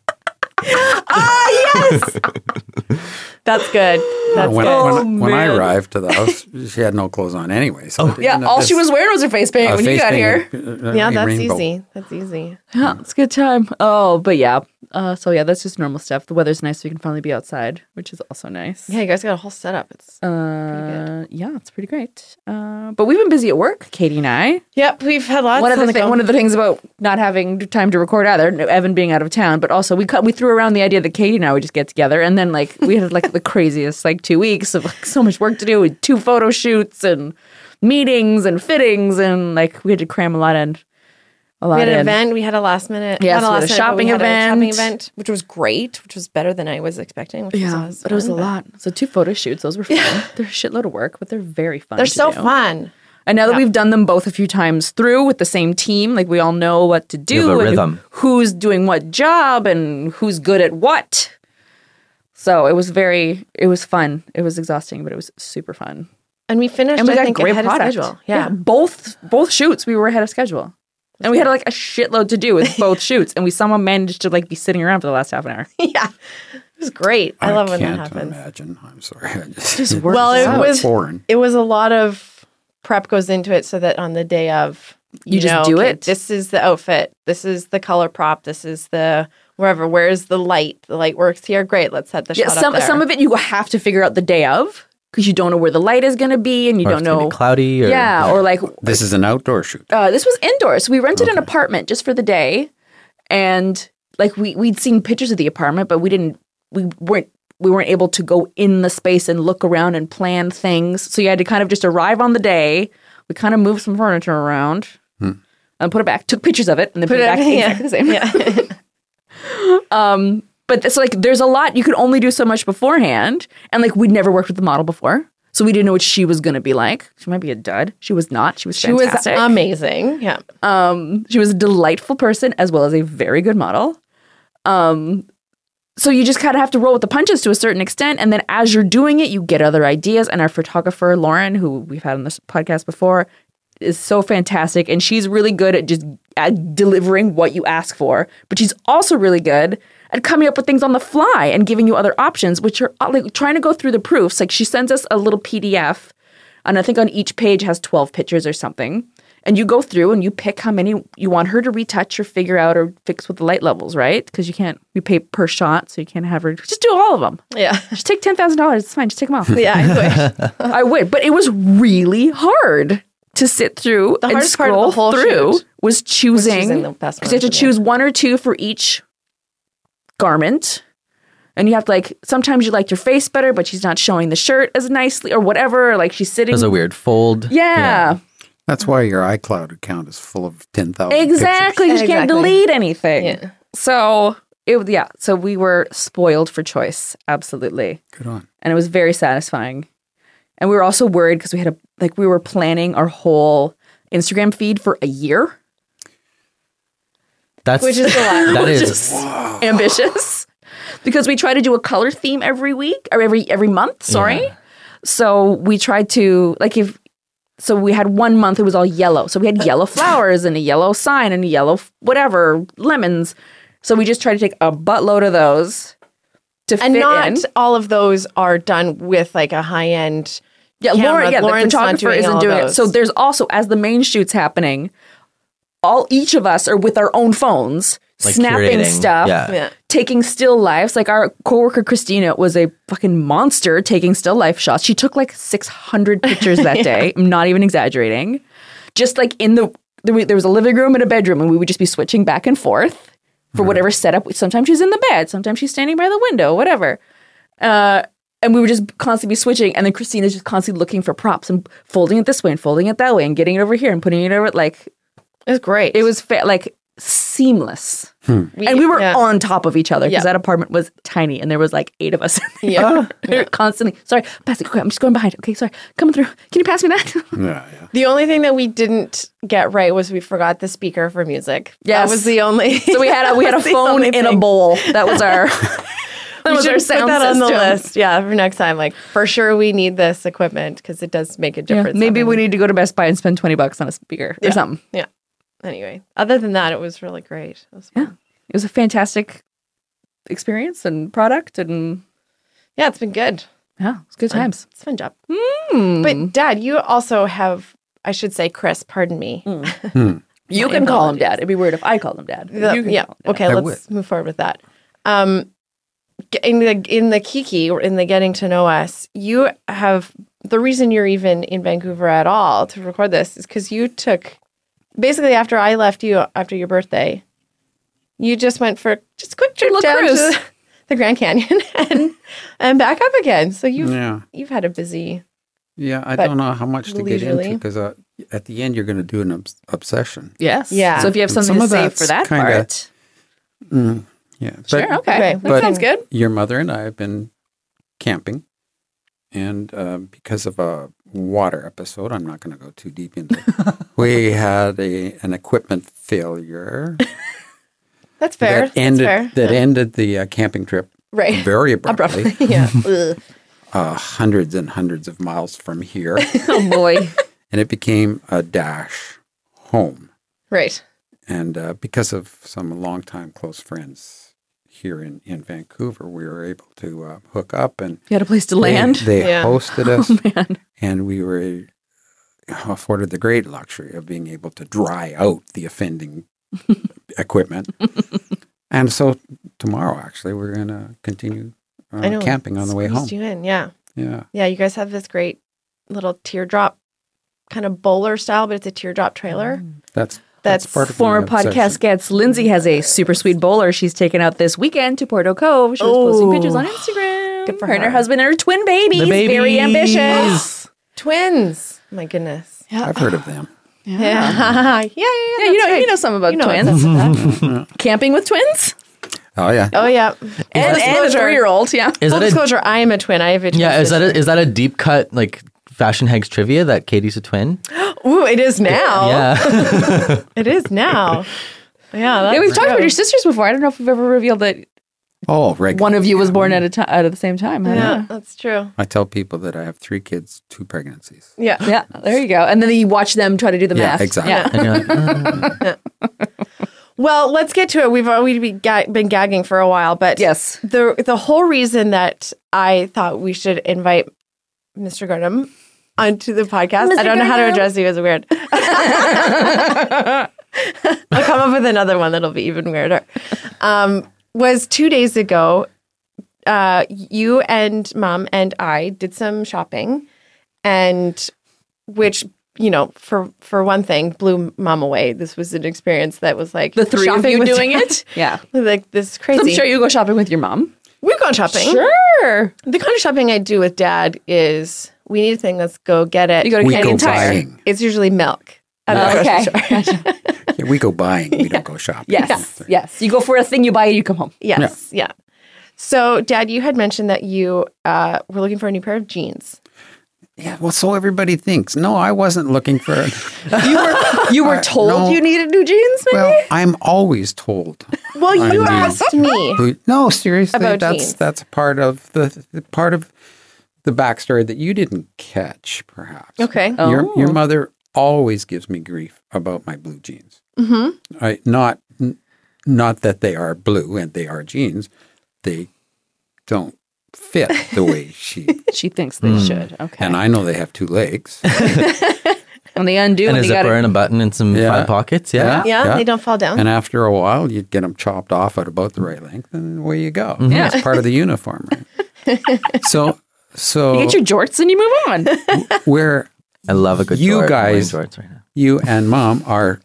D: That's good. That's
E: when,
D: good.
E: when I
B: man.
E: arrived to the house, she had no clothes on anyway. So
B: Yeah, all she was wearing was her face paint when you got here.
D: Yeah, that's easy. That's easy.
B: Yeah, it's a good time. Oh, but yeah. So yeah, that's just normal stuff. The weather's nice, so we can finally be outside, which is also nice.
D: Yeah, you guys got a whole setup. It's
B: Yeah, it's pretty great. But we've been busy at work, Katie and I.
D: Yep, we've had lots
B: One of
D: on
B: the
D: the go.
B: one of the things about not having time to record either, Evan being out of town, but also we threw around the idea that Katie and I would just get together, and then like we had like the craziest like 2 weeks of like so much work to do with 2 photo shoots and meetings and fittings, and like we had to cram a lot in.
D: We had an event. We had a last minute.
B: Yes,
D: not
B: we had a
D: last minute, but
B: shopping
D: we had a shopping
B: event.
D: event, which was great, which was better than I was expecting. Which
B: Yeah,
D: was
B: but it was a
D: fun,
B: lot. So 2 photo shoots, those were fun. They're a shitload of work, but they're very fun.
D: They're
B: to
D: so
B: do.
D: fun.
B: And now that we've done them both a few times through with the same team, like we all know what to do,
C: You have a
B: and
C: rhythm.
B: who's doing what job and who's good at what. So it was fun. It was exhausting, but it was super fun.
D: And we finished,
B: And we
D: I
B: got
D: think,
B: great
D: ahead
B: product.
D: of schedule. Yeah.
B: both shoots we were ahead of schedule. And we had like a shitload to do with both shoots, and we somehow managed to like be sitting around for the last half an hour.
D: Yeah. It was great. I love when that
E: can't
D: happens.
E: imagine. I'm sorry. I just
D: Well, it
E: so
D: was
E: foreign.
D: It was a lot of prep goes into it so that on the day of
B: You just
D: know,
B: do
D: okay,
B: it?
D: This is the outfit. This is the color prop. This is the where's the light? The light works here. Great. Let's set the
B: Yeah,
D: shot up there.
B: some of it you have to figure out the day of because you don't know where the light is going to be, and you
C: Or
B: don't
C: it's gonna
B: know.
C: be cloudy. Or,
B: Yeah, or like
E: This is an outdoor shoot.
B: this was indoors. We rented an apartment just for the day, and like we'd seen pictures of the apartment, but we weren't we weren't able to go in the space and look around and plan things. So you had to kind of just arrive on the day. We kind of moved some furniture around and put it back, took pictures of it, and then put it back exactly the same.
D: Yeah.
B: But it's like there's a lot. You could only do so much beforehand. And like we'd never worked with the model before. So we didn't know what she was going to be like. She might be a dud. She was not. She was fantastic.
D: She was amazing. Yeah.
B: She was a delightful person as well as a very good model. So you just kind of have to roll with the punches to a certain extent. And then as you're doing it, you get other ideas. And our photographer, Lauren, who we've had on this podcast before, is so fantastic. And she's really good at just delivering what you ask for. But she's also really good at coming up with things on the fly and giving you other options, which are like trying to go through the proofs. Like she sends us a little PDF, and I think on each page has 12 pictures or something. And you go through and you pick how many you want her to retouch or figure out or fix with the light levels, right? Because we pay per shot, so you can't have her just do all of them.
D: Yeah.
B: Just take $10,000. It's fine. Just take them off.
D: Yeah, I wish.
B: I would, but it was really hard to sit through
D: The
B: and
D: hardest part of
B: scroll
D: the whole
B: through
D: shoot
B: was choosing
D: the best
B: because you have to
D: ones, yeah.
B: choose one or two for each garment. And you have to like, sometimes you liked her face better, but she's not showing the shirt as nicely or whatever. Or like she's sitting.
C: There's a weird fold.
B: Yeah.
E: That's why your iCloud account is full of 10,000
B: Exactly.
E: pictures.
B: You can't
D: Exactly.
B: delete anything.
D: Yeah.
B: So so we were spoiled for choice. Absolutely.
E: Good on.
B: And it was very satisfying. And we were also worried because we were planning our whole Instagram feed for a year.
C: That's
D: Which is a lot.
C: That
B: Which
C: is
B: ambitious. Because we try to do a color theme every week or every month, sorry.
C: Yeah.
B: So we tried to so we had 1 month it was all yellow. So we had yellow flowers and a yellow sign and a yellow whatever, lemons. So we just tried to take a buttload of those to
D: And
B: fit
D: not
B: in.
D: all of those are done with like a high end.
B: Yeah,
D: camera.
B: the
D: Lauren's not
B: photographer
D: doing
B: isn't
D: all
B: doing it.
D: those.
B: So there's also, as the main shoot's happening, each of us are with our own phones,
C: Like
B: snapping
C: curating.
B: stuff,
C: Yeah.
D: Yeah.
B: taking still lifes. Like our coworker Christina was a fucking monster taking still life shots. She took like 600 pictures that day. I'm not even exaggerating. Just like there was a living room and a bedroom, and we would just be switching back and forth for whatever setup. Sometimes she's in the bed, sometimes she's standing by the window, whatever. And we would just constantly be switching. And then Christina's just constantly looking for props and folding it this way and folding it that way and getting it over here and putting it over. Like,
D: It was great.
B: it was like seamless. And we were
D: yeah.
B: on top of each other because
D: Yeah.
B: that apartment was tiny and there was like 8 of us in there.
D: Yeah.
B: We were constantly, sorry, pass it. Okay, I'm just going behind. Okay, sorry. Coming through. Can you pass me that?
E: Yeah.
D: The only thing that we didn't get right was we forgot the speaker for music.
B: Yes.
D: That was the only.
B: So we had a
D: That's the
B: phone
D: only
B: in a
D: thing.
B: bowl. That was our that
D: We
B: was
D: should
B: our
D: put
B: sound
D: that on the
B: system.
D: list. Yeah, for next time. Like for sure, we need this equipment because it does make a
B: Yeah,
D: difference.
B: maybe we
D: having-
B: need to go to Best Buy and spend $20 on a speaker or something.
D: Yeah. Anyway, other than that, it was really great. It was fun.
B: It was a fantastic experience and product, and
D: Yeah, it's been good.
B: yeah, it was good times.
D: It's a fun job. But Dad, you also have, I should say, Chris. Pardon me.
B: You
D: My
B: can call him
D: apologies.
B: Dad. It'd be weird if I called him Dad. You can
D: Yeah.
B: call him Dad.
D: Okay.
E: I
D: Let's move forward with that. In the Kiki or in the Getting to Know Us, you have the reason you're even in Vancouver at all to record this is because you took basically after I left you after your birthday, you just went for just a quick trip
B: Little
D: down
B: cruise.
D: to the Grand Canyon and back up again. So
E: Yeah.
D: you've had a busy.
E: Yeah. I
D: But
E: don't know how much to get
D: leisurely.
E: into because at the end, you're going to do an obsession.
B: Yes.
D: Yeah.
B: So if you have
E: And
B: something
E: some
B: to
E: of
B: say
E: that's
B: for that
E: kinda-
B: part,
E: Yeah.
B: sure.
E: But
B: Okay.
D: Okay,
B: That
E: but-
B: sounds good.
E: your mother and I have been camping. And because of a water episode, I'm not going to go too deep into it. We had an equipment failure
D: That's fair.
E: that ended
D: That's fair.
E: ended the camping trip
D: Right.
E: very abruptly,
D: Yeah. Ugh.
E: hundreds and hundreds of miles from here,
B: Oh boy.
E: and it became a dash home.
D: Right.
E: And because of some longtime close friends here in Vancouver, we were able to hook up, and
B: You had a place to land.
E: They
D: Yeah.
E: hosted us,
B: Man.
E: and we were afforded the great luxury of being able to dry out the offending equipment. And so tomorrow, actually, we're going to continue
D: I know.
E: camping on the way home.
D: Squeezed you in. Yeah.
E: Yeah.
D: Yeah. You guys have this great little teardrop kind of bowler style, but it's a teardrop trailer.
E: That's
D: That's
E: part of
B: Former
E: my
B: podcast
E: obsession.
B: guest Lindsay has a super sweet bowler she's taken out this weekend to Porto Cove. She was posting pictures on Instagram.
D: Good for
B: her and her
D: her.
B: husband and her twin babies.
C: The babies.
B: Very ambitious.
D: Twins. My goodness.
E: I've heard of them.
D: Yeah.
B: Yeah, you know some about twins. Camping with twins
E: Oh yeah.
D: Oh yeah.
B: and a
D: disclosure.
B: 3-year-old. Yeah.
C: Is
D: Full
C: that a
D: disclosure, I am a twin. I have a twin.
C: yeah?
D: sister.
C: Is that a deep cut like Fashion Hags trivia that Katie's a twin?
D: Ooh, it is now.
C: Yeah.
D: It is now. Yeah. That's
B: Yeah, we've talked
D: true.
B: about your sisters before. I don't know if we've ever revealed that
E: Oh, regular.
B: one of you was born at the same time.
D: Yeah, that's true.
E: I tell people that I have 3 kids, 2 pregnancies.
D: Yeah.
B: Yeah, there you go. And then you watch them try to do the
E: Yeah,
B: math.
E: exactly.
B: Yeah.
C: And you're like,
D: Well, let's get to it. We've already been gagging for a while, but
B: Yes.
D: the whole reason that I thought we should invite Mr. Gurnham onto the podcast, I don't know how to address you as weird. I'll come up with another one that'll be even weirder. Was 2 days ago, you and Mom and I did some shopping, and which, you know, for one thing, blew Mom away. This was an experience that was like
B: The three of
D: shopping
B: you
D: with
B: doing
D: Dad.
B: it? Yeah.
D: Like this
B: So
D: crazy.
B: I'm sure you go shopping with your mom.
D: We've gone shopping.
B: Sure.
D: The kind of shopping I do with Dad is we need a thing. Let's go get it.
B: You go to
E: We
B: Canadian
E: go
B: Tire.
E: buying.
D: It's usually milk. At the
B: Okay.
D: grocery store.
E: Yeah, we go buying. We don't go shopping.
B: Yes. Yes. You go for a thing, you buy it, you come home.
D: Yes. Yeah. So, Dad, you had mentioned that you were looking for a new pair of jeans.
E: Yeah, well, so everybody thinks. No, I wasn't looking for it.
B: You were told
E: no.
B: you needed new jeans, maybe?
E: Well, I'm always told.
D: Well, you
E: I
D: asked me.
E: No, seriously,
D: About
E: that's
D: jeans.
E: that's part of the part of the backstory that you didn't catch, perhaps.
D: Okay.
E: Your mother always gives me grief about my blue jeans. Mm-hmm. Not that they are blue and they are jeans. They don't fit the way she.
B: She thinks they should. Okay.
E: And I know they have 2 legs.
B: And they undo
C: and
B: and
C: a
B: they got
C: zipper and a button and some
E: Yeah.
C: 5 pockets. Yeah.
D: Yeah, they don't fall down.
E: And after a while, you'd get them chopped off at about the right length, and away you go.
B: Yeah.
E: It's part of the uniform. Right? So
B: You get your jorts and you move on.
E: where
C: I love a good
E: You
C: jort. I'm wearing
E: guys-
C: jorts right now.
E: you and Mom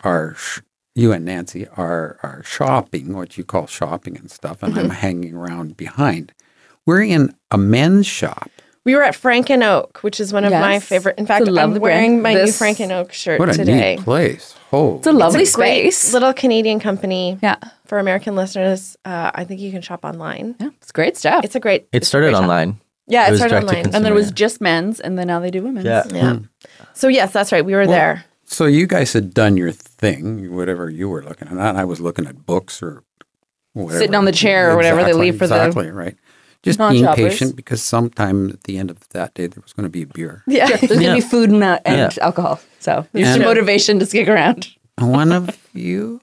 E: you and Nancy are shopping, what you call shopping and stuff, and I'm hanging around behind. We're in a men's shop.
D: We were at Frank and Oak, which is one of my
B: Yes.
D: favorite. In
B: It's a
D: fact, I'm
B: lovely
D: wearing
B: brand.
D: my new
B: This-
D: Frank and Oak shirt
E: What a
D: today.
E: neat place. Oh,
B: It's a lovely
D: It's a great
B: space.
D: little Canadian company.
B: Yeah.
D: For American listeners, I think you can shop online.
B: Yeah. It's great stuff.
D: It's a great.
C: It
D: it's a
C: started
D: great shop.
C: online.
D: Yeah,
C: It
D: it
C: was
D: started
C: direct to
D: online.
C: consumer.
B: and then it was
C: Yeah.
B: just men's, and then now they do women's.
C: Yeah.
D: Yeah. So yes, that's right. We were there.
E: So you guys had done your thing, whatever you were looking at. And I was looking at books or whatever.
B: Sitting on the chair or whatever they leave for the
E: Exactly, right. Just being
B: non-shoppers.
E: patient because sometime at the end of that day there was going to be a beer.
D: Yeah.
B: There's going to be food and
C: Yeah.
B: alcohol. So there's
E: And-
B: your motivation to stick around.
E: And one of you,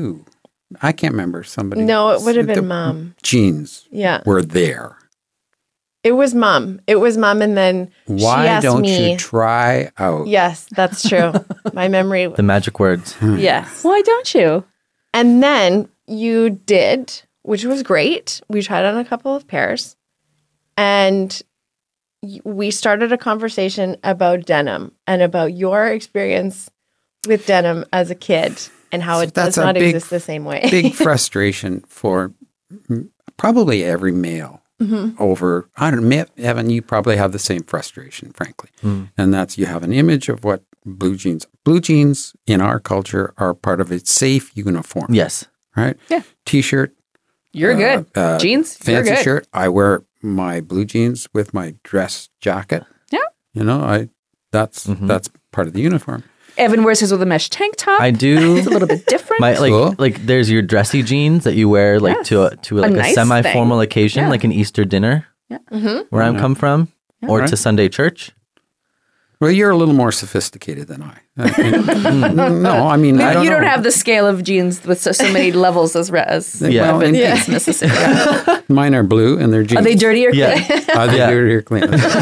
E: I can't remember somebody.
D: No, it would have
E: the
D: been Mom.
E: Jeans
D: Yeah.
E: were there.
D: It was Mom. It was Mom, and then she
E: Why
D: asked
E: don't
D: me.
E: you try out?
D: Yes, that's true. My memory.
C: The magic words.
D: Yes.
B: Why don't you?
D: And then you did, which was great. We tried on a couple of pairs, and we started a conversation about denim and about your experience with denim as a kid and how it
E: That's
D: does
E: a
D: not
E: big-
D: exist the same way.
E: Big frustration for probably every male. Over, I don't know, Evan, you probably have the same frustration, frankly. And that's you have an image of what blue jeans in our culture are part of a safe uniform,
C: Yes.
E: right?
B: Yeah.
E: T-shirt,
B: You're good. Jeans, you're
E: fancy
B: good.
E: shirt. I wear my blue jeans with my dress jacket.
B: Yeah.
E: You know, that's part of the uniform.
B: Evan wears his with a mesh tank top.
C: I do.
B: It's a little bit different.
C: My
E: Cool.
C: like there's your dressy jeans that you wear like to like a
B: nice
C: semi-formal
B: thing.
C: occasion,
B: Yeah.
C: like an Easter dinner, where I'm come from, or to Sunday church.
E: Well, you're a little more sophisticated than I. No, I mean, I don't
B: you don't
E: know.
B: have the scale of jeans with so many levels as
C: Yeah.
E: Well,
B: Evan
E: in-
B: thinks necessary.
E: Mine are blue and they're jeans.
B: Are they dirty or
C: Yeah.
B: clean?
E: Are they
C: Yeah.
E: dirty or clean?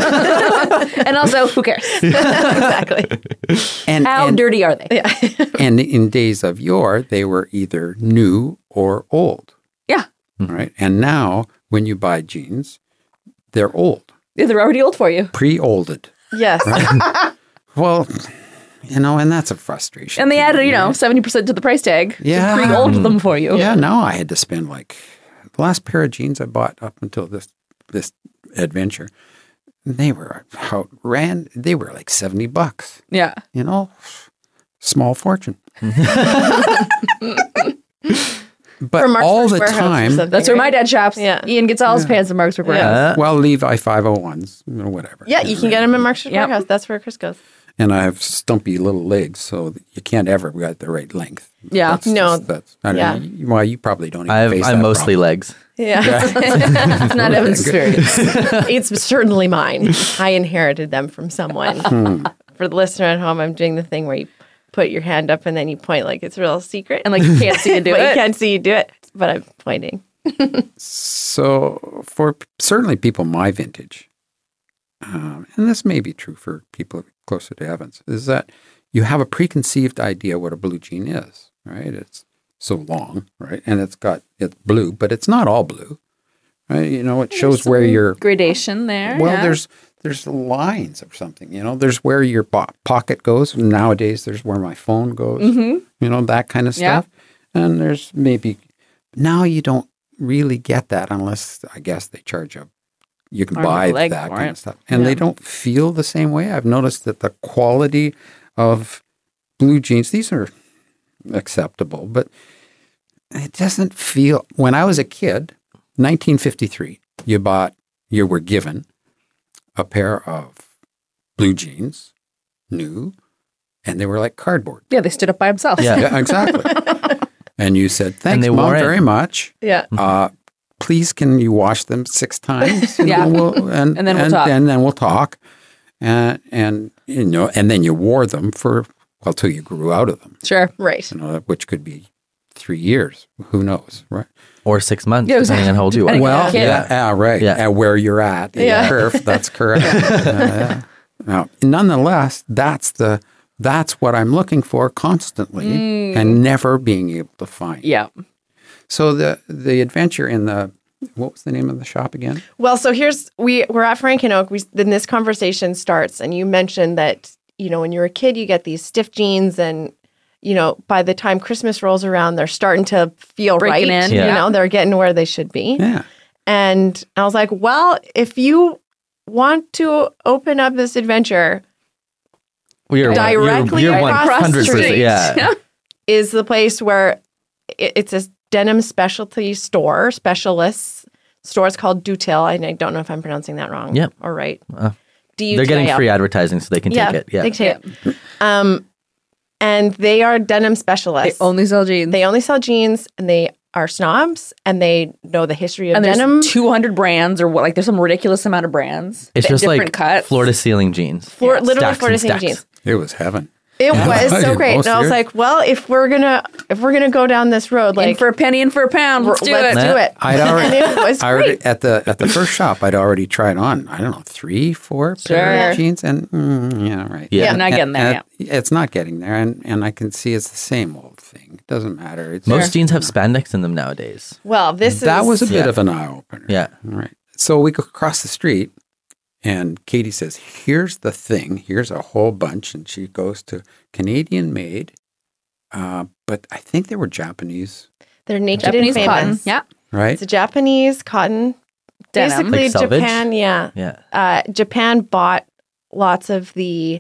B: And also, who cares?
D: Exactly.
E: And,
B: How
E: and,
B: dirty are they?
E: and in days of yore, they were either new or old,
B: Yeah.
E: right? And now, when you buy jeans, they're old,
B: They're already old for you.
E: pre-olded.
D: Yes.
E: Well, you know, and that's a frustration.
B: And they
E: to
B: added,
E: me, right?
B: 70% to the price tag.
E: Yeah.
B: To pre-old them for you.
E: Yeah, now I had to spend like the last pair of jeans I bought up until this adventure. They were they were like $70,
B: Yeah.
E: you know, small fortune. But
D: For Marksburg
E: all the
D: Warehouse or
E: time,
D: something,
B: That's where my
D: right?
B: dad shops.
D: Yeah.
B: Ian gets all his pants in Marksburg Warehouse.
E: well, Levi 501s, you know, whatever.
D: Yeah, you can get them in Marksburg
B: Yep.
D: Warehouse. That's where Chris goes.
E: And I have stumpy little legs, so you can't ever get the right length.
B: Yeah.
E: That's
D: No.
E: that's, I don't
D: Yeah.
E: know, well, you probably don't even face
C: I'm
E: that
C: mostly
E: problem.
C: legs.
D: Yeah.
B: It's not Evan's experience.
D: It's certainly mine. I inherited them from someone. For the listener at home, I'm doing the thing where you put your hand up and then you point like it's real secret.
B: And like you can't see you do
D: but you
B: it.
D: can't see you do it, but I'm pointing.
E: So for certainly people my vintage, and this may be true for people closer to Evans, is that you have a preconceived idea what a blue jean is, right? It's so long, right? And it's blue, but it's not all blue, right? You know, it shows where your
B: Gradation there.
E: well,
B: yeah.
E: there's lines of something, you know. There's where your pocket goes. Nowadays, there's where my phone goes. You know, that kind of
B: Yeah.
E: stuff. And there's maybe now you don't really get that unless I guess they charge a. You can
B: Arm and
E: buy
B: leg
E: that
B: for
E: kind
B: it.
E: of stuff, and they don't feel the same way. I've noticed that the quality of blue jeans, these are acceptable, but it doesn't feel. When I was a kid, 1953, you were given a pair of blue jeans, new, and they were like cardboard.
B: Yeah, they stood up by themselves.
C: Yeah.
E: Yeah, exactly. And you said, "Thanks,
C: they
E: Mom,
C: wore it.
E: very much.
D: Yeah.
E: Please, can you wash them 6 times? You
B: Yeah.
E: know,
B: And then we'll talk.
E: And then we'll talk. And you know, and then you wore them till you grew out of them.
B: Sure.
D: Right.
E: You know, which could be 3 years. Who knows, right?
C: Or 6 months,
B: Yeah,
C: depending on how old you are.
B: Depending on
E: Well,
B: kid.
E: yeah, right.
C: Yeah.
E: And where you're at, in
D: Yeah.
E: the curve. That's correct. Yeah. Now, nonetheless, that's what I'm looking for constantly, and never being able to find.
B: Yeah.
E: So the adventure in what was the name of the shop again?
D: Well, so we're at Frank and Oak. Then this conversation starts, and you mentioned that, you know, when you're a kid, you get these stiff jeans, and, you know, by the time Christmas rolls around, they're starting to feel
B: Breaking
D: right.
B: in,
D: You
B: yeah.
D: know, they're getting where they should be.
E: Yeah.
D: And I was like, well, if you want to open up this adventure,
C: You're
D: Directly
C: you're
D: across the
C: 100%.
D: street.
C: Yeah.
D: is the place where it's a denim specialty store, specialist store. It's called Dutil. And I don't know if I'm pronouncing that wrong
C: Yep.
D: or right.
C: They're
D: DUTIL.
C: getting free advertising, so they can take it. Yeah.
D: They take it. And they are denim
B: They
D: specialists.
B: only sell jeans.
D: They only sell jeans, and they are snobs, and they know the history of
B: and there's
D: denim.
B: 200 brands or what? Like there's some ridiculous amount of brands.
C: It's just
B: different
C: like
B: cuts.
C: floor to ceiling jeans.
D: Literally
C: Stacks
D: floor to
C: and
D: ceiling
C: stacks.
D: jeans.
E: It was heaven.
D: It was so
E: You're
D: great.
E: most
D: And I was
E: serious.
D: like, well, if we're gonna go down this road,
B: In
D: like
B: for a penny and for a pound. Let's do
D: let's
B: it.
D: do it.
E: I'd already,
D: And it was
E: I already
D: great.
E: at the first shop. I'd already tried on. I don't know 3, 4 pair
B: Sure.
E: of jeans, and yeah, right.
C: Yeah.
B: Not getting there.
E: It's not getting there, and I can see it's the same old thing. It doesn't matter. It's
C: Most jeans have spandex in them nowadays.
D: Well,
E: that was a bit
C: Yeah.
E: of an eye opener.
C: Yeah.
E: All right. So we go across the street, and Katie says, "Here's the thing. Here's a whole bunch," and she goes to Canadian made, but I think they were Japanese,
D: they're naked
B: Japanese
D: and
B: cotton.
D: famous.
B: Yeah.
E: right?
D: It's a Japanese cotton.
B: Denim.
D: Basically,
C: Like selvage?
D: Japan. Yeah.
C: Yeah.
D: Japan bought lots of the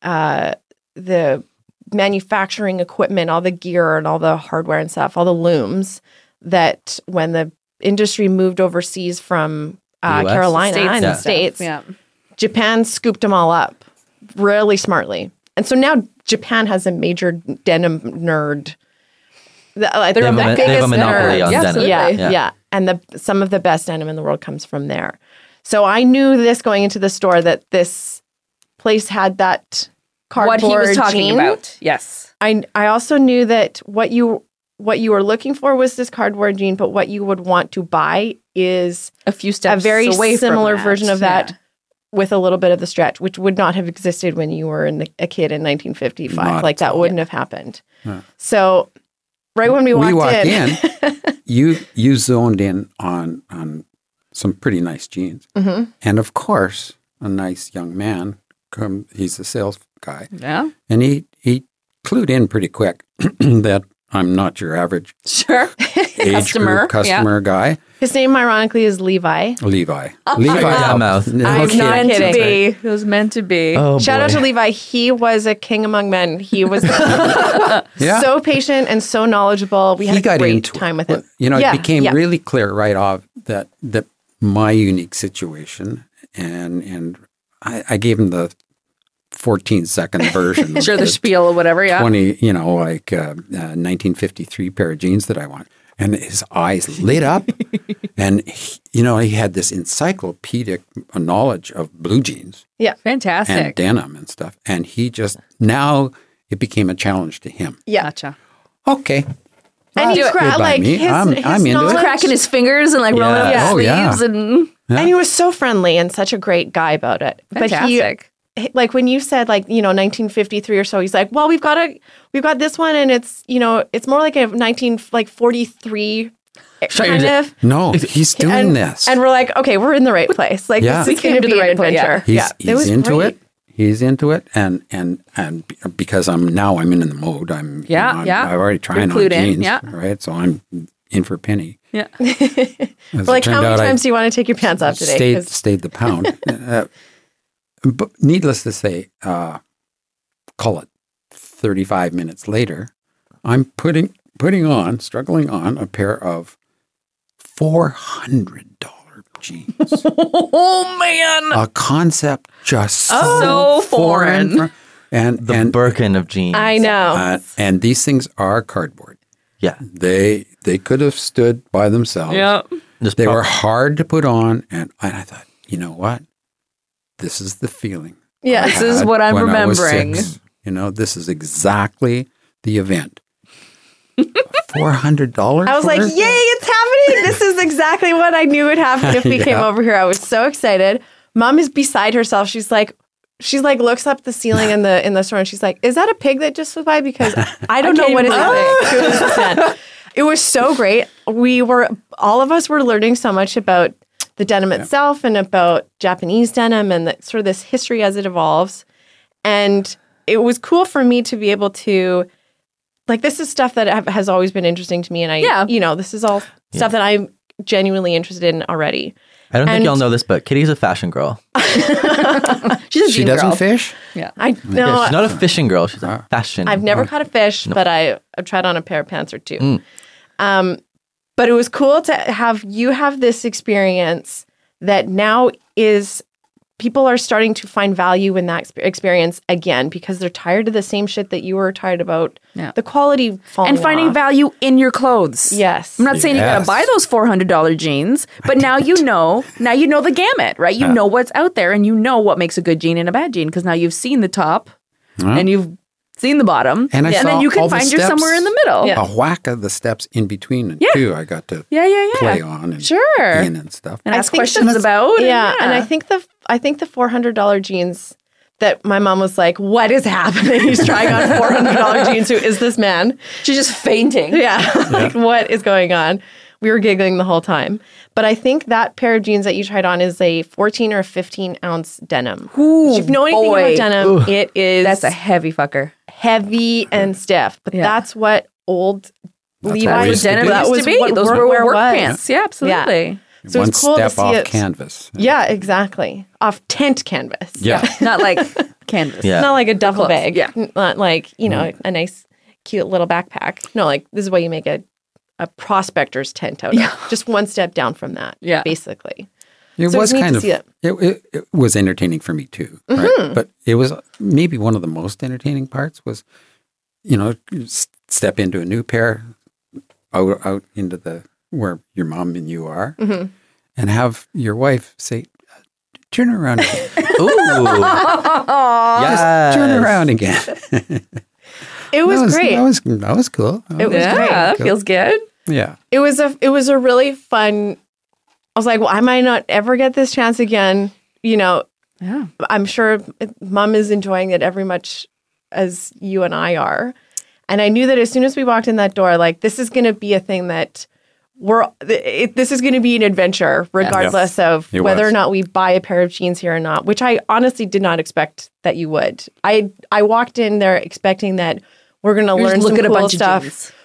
D: manufacturing equipment, all the gear and all the hardware and stuff, all the looms that when the industry moved overseas from
C: The US?
D: Carolina
B: States
D: and
C: Yeah.
D: the States,
B: Yeah.
D: Japan scooped them all up really smartly. And so now Japan has a major denim nerd. They're
C: They have
D: the
C: they have a
D: biggest
C: monopoly
D: nerds.
C: on
B: Yeah,
C: denim.
B: absolutely.
D: Yeah, yeah. And some of the best denim in the world comes from there. So I knew this going into the store that this place had that cardboard
B: What he was talking
D: jean.
B: about. Yes.
D: I also knew that what you were looking for was this cardboard jean, but what you would want to buy is
B: A few
D: a
B: steps
D: very
B: away from
D: similar
B: that.
D: version of that
B: Yeah.
D: with a little bit of the stretch, which would not have existed when you were a kid in 1955.
E: Not
D: Like
E: at
D: that
E: all.
D: wouldn't have happened. So right when we walked in,
E: you zoned in on some pretty nice jeans, and of course, a nice young man. He's a sales guy,
B: Yeah.
E: and he clued in pretty quick that I'm not your average
B: Sure.
E: age group customer guy.
D: His name, ironically, is Levi.
E: Levi.
C: Yeah, mouth.
E: No
D: I'm
E: kidding.
D: not
B: Meant to
D: kidding.
B: be. It was meant to be.
C: Oh,
D: Shout out
C: boy.
D: to Levi. He was a king among men. He was
E: Yeah.
D: so patient and so knowledgeable. We had a great time with him.
E: You know,
D: Yeah,
E: it became
D: yeah.
E: really clear right off that my unique situation, and I gave him the 14-second version.
B: Sure, the spiel or whatever, yeah.
E: 20, 1953 pair of jeans that I want. And his eyes lit up. And, he had this encyclopedic knowledge of blue jeans
D: Yeah.
B: Fantastic.
E: and denim and stuff. And now it became a challenge to him.
D: Yeah.
B: Gotcha.
E: Okay.
D: And he's
E: Good by
D: like
E: me.
D: his,
E: I'm
D: his
E: into it.
D: knowledge.
B: Cracking his fingers and like rolling up his
E: Oh, yeah.
B: sleeves and
D: And he was so friendly and such a great guy about it.
B: fantastic.
D: But like when you said 1953 or so, he's like, well, we've got this one, and it's it's more like a 1943
C: Shut your
D: kind
C: di-
D: of.
E: No, he's doing
D: and,
E: this.
D: and we're like, okay, we're in the right place. Like
E: Yeah.
D: this is
B: We came
D: going to
B: to
D: be
B: the
D: an
B: right place, yeah.
D: adventure.
E: He's into
D: great.
E: it. He's into it, and because I'm in the mode. I'm
B: Yeah, yeah.
E: I've already tried on
B: clued in,
E: jeans,
B: yeah.
E: right? So I'm in for a penny.
B: Yeah.
E: As
D: Like,
E: it
D: how
E: turned
D: many
E: out, I
D: times do you want to take your pants off today? 'Cause-
E: stayed the pound. But needless to say, call it 35 minutes later, I'm struggling on a pair of $400 jeans.
B: Oh man.
E: A concept just
B: So foreign.
E: And
C: The Birkin of jeans.
D: I know.
E: and these things are cardboard.
C: Yeah.
E: They could have stood by themselves.
B: Yeah.
C: Just
E: They
C: pop-
E: were hard to put on, and I thought, you know what? This is the feeling.
D: Yeah.
E: I
B: This is
E: had
B: what I'm
E: when I was
B: remembering.
E: 6. This is exactly the event. $400.
D: I was like, yay, it's happening. This is exactly what I knew would happen if we came
E: Yeah.
D: over here. I was so excited. Mom is beside herself. She's like looks up the ceiling in the store and she's like, is that a pig that just flew by? Because I don't know what is happening. It was just that. It was so great. All of us were learning so much about the denim itself and about Japanese denim and sort of this history as it evolves. And it was cool for me to be able to, like, this is stuff that has always been interesting to me. And this is all stuff that I'm genuinely interested in already.
C: I don't think
D: and-
C: y'all know this, but Kitty's a fashion girl.
B: She's a
E: She
B: jean
E: doesn't
B: girl.
E: fish?
D: I know.
C: Yeah, she's not a fishing girl. She's a fashion.
D: I've never caught a fish, but I've tried on a pair of pants or two. But it was cool to have this experience that now is people are starting to find value in that experience again because they're tired of the same shit that you were tired about.
B: Yeah.
D: The quality falling
B: And finding
D: off.
B: value in your clothes.
D: Yes.
B: I'm not saying you gotta
E: Yes.
B: buy those $400 jeans, but now you know the gamut, right? You know what's out there and you know what makes a good jean and a bad jean because now you've seen the top and you've seen the bottom.
E: And I
B: then
E: saw
B: you can
E: all the
B: find your
E: steps.
B: somewhere in the middle.
D: Yeah.
E: A whack of the steps in between, too. I got to
B: Yeah.
E: play on and
B: Sure.
E: in and stuff.
B: And
D: I
B: ask
D: think
B: questions
D: that's-
B: about.
D: Yeah, and I think the $400 jeans that my mom was like, "What is happening? He's trying on $400 jeans. Who is this man?"
B: she's just fainting.
D: Yeah, like what is going on? We were giggling the whole time. But I think that pair of jeans that you tried on is a 14 or 15 ounce denim.
B: Ooh,
D: If you know anything
B: boy.
D: about denim, it is
B: That's a heavy fucker.
D: heavy and stiff. But
B: Yeah.
D: that's what old
E: That's
D: Levi's
E: what it
B: That's
E: used
B: what
E: to
B: denim
E: be.
D: that
B: used
D: was
B: to be.
D: what
B: Those were
D: workwear
B: work
D: was.
B: pants. Yeah, absolutely.
D: So
E: One
D: it's cool
E: step
D: to see
E: off
D: it.
E: canvas.
D: Yeah, exactly. Off tent canvas.
E: Yeah.
B: Not like canvas.
C: Yeah.
D: Not like a duffel
B: close.
D: bag.
B: Yeah.
D: Not like, a nice, cute little backpack. No, like this is what you make a prospector's tent out of. Just one step down from that.
B: Yeah.
D: Basically.
E: It
D: So
E: was
D: it's neat
E: kind
D: to
E: of,
D: see it.
E: it was entertaining for me too. Right? But it was maybe one of the most entertaining parts was, step into a new pair out into where your mom and you are and have your wife say, turn around again.
C: Ooh. Yes.
E: Turn around again.
D: It was great.
E: That was cool.
D: It was
B: Yeah,
D: great.
B: that feels good.
E: Yeah.
D: It was a really fun. I was like, well, I might not ever get this chance again.
B: Yeah.
D: I'm sure Mom is enjoying it every much as you and I are. And I knew that as soon as we walked in that door, like this is going to be a thing that this is going to be an adventure, regardless of
E: It
D: whether or
E: was.
D: not we buy a pair of jeans here or not. Which I honestly did not expect that you would. I walked in there expecting that we're going to
B: You're
D: learn
B: just
D: some
B: looking at a
D: cool
B: bunch of
D: stuff.
B: jeans.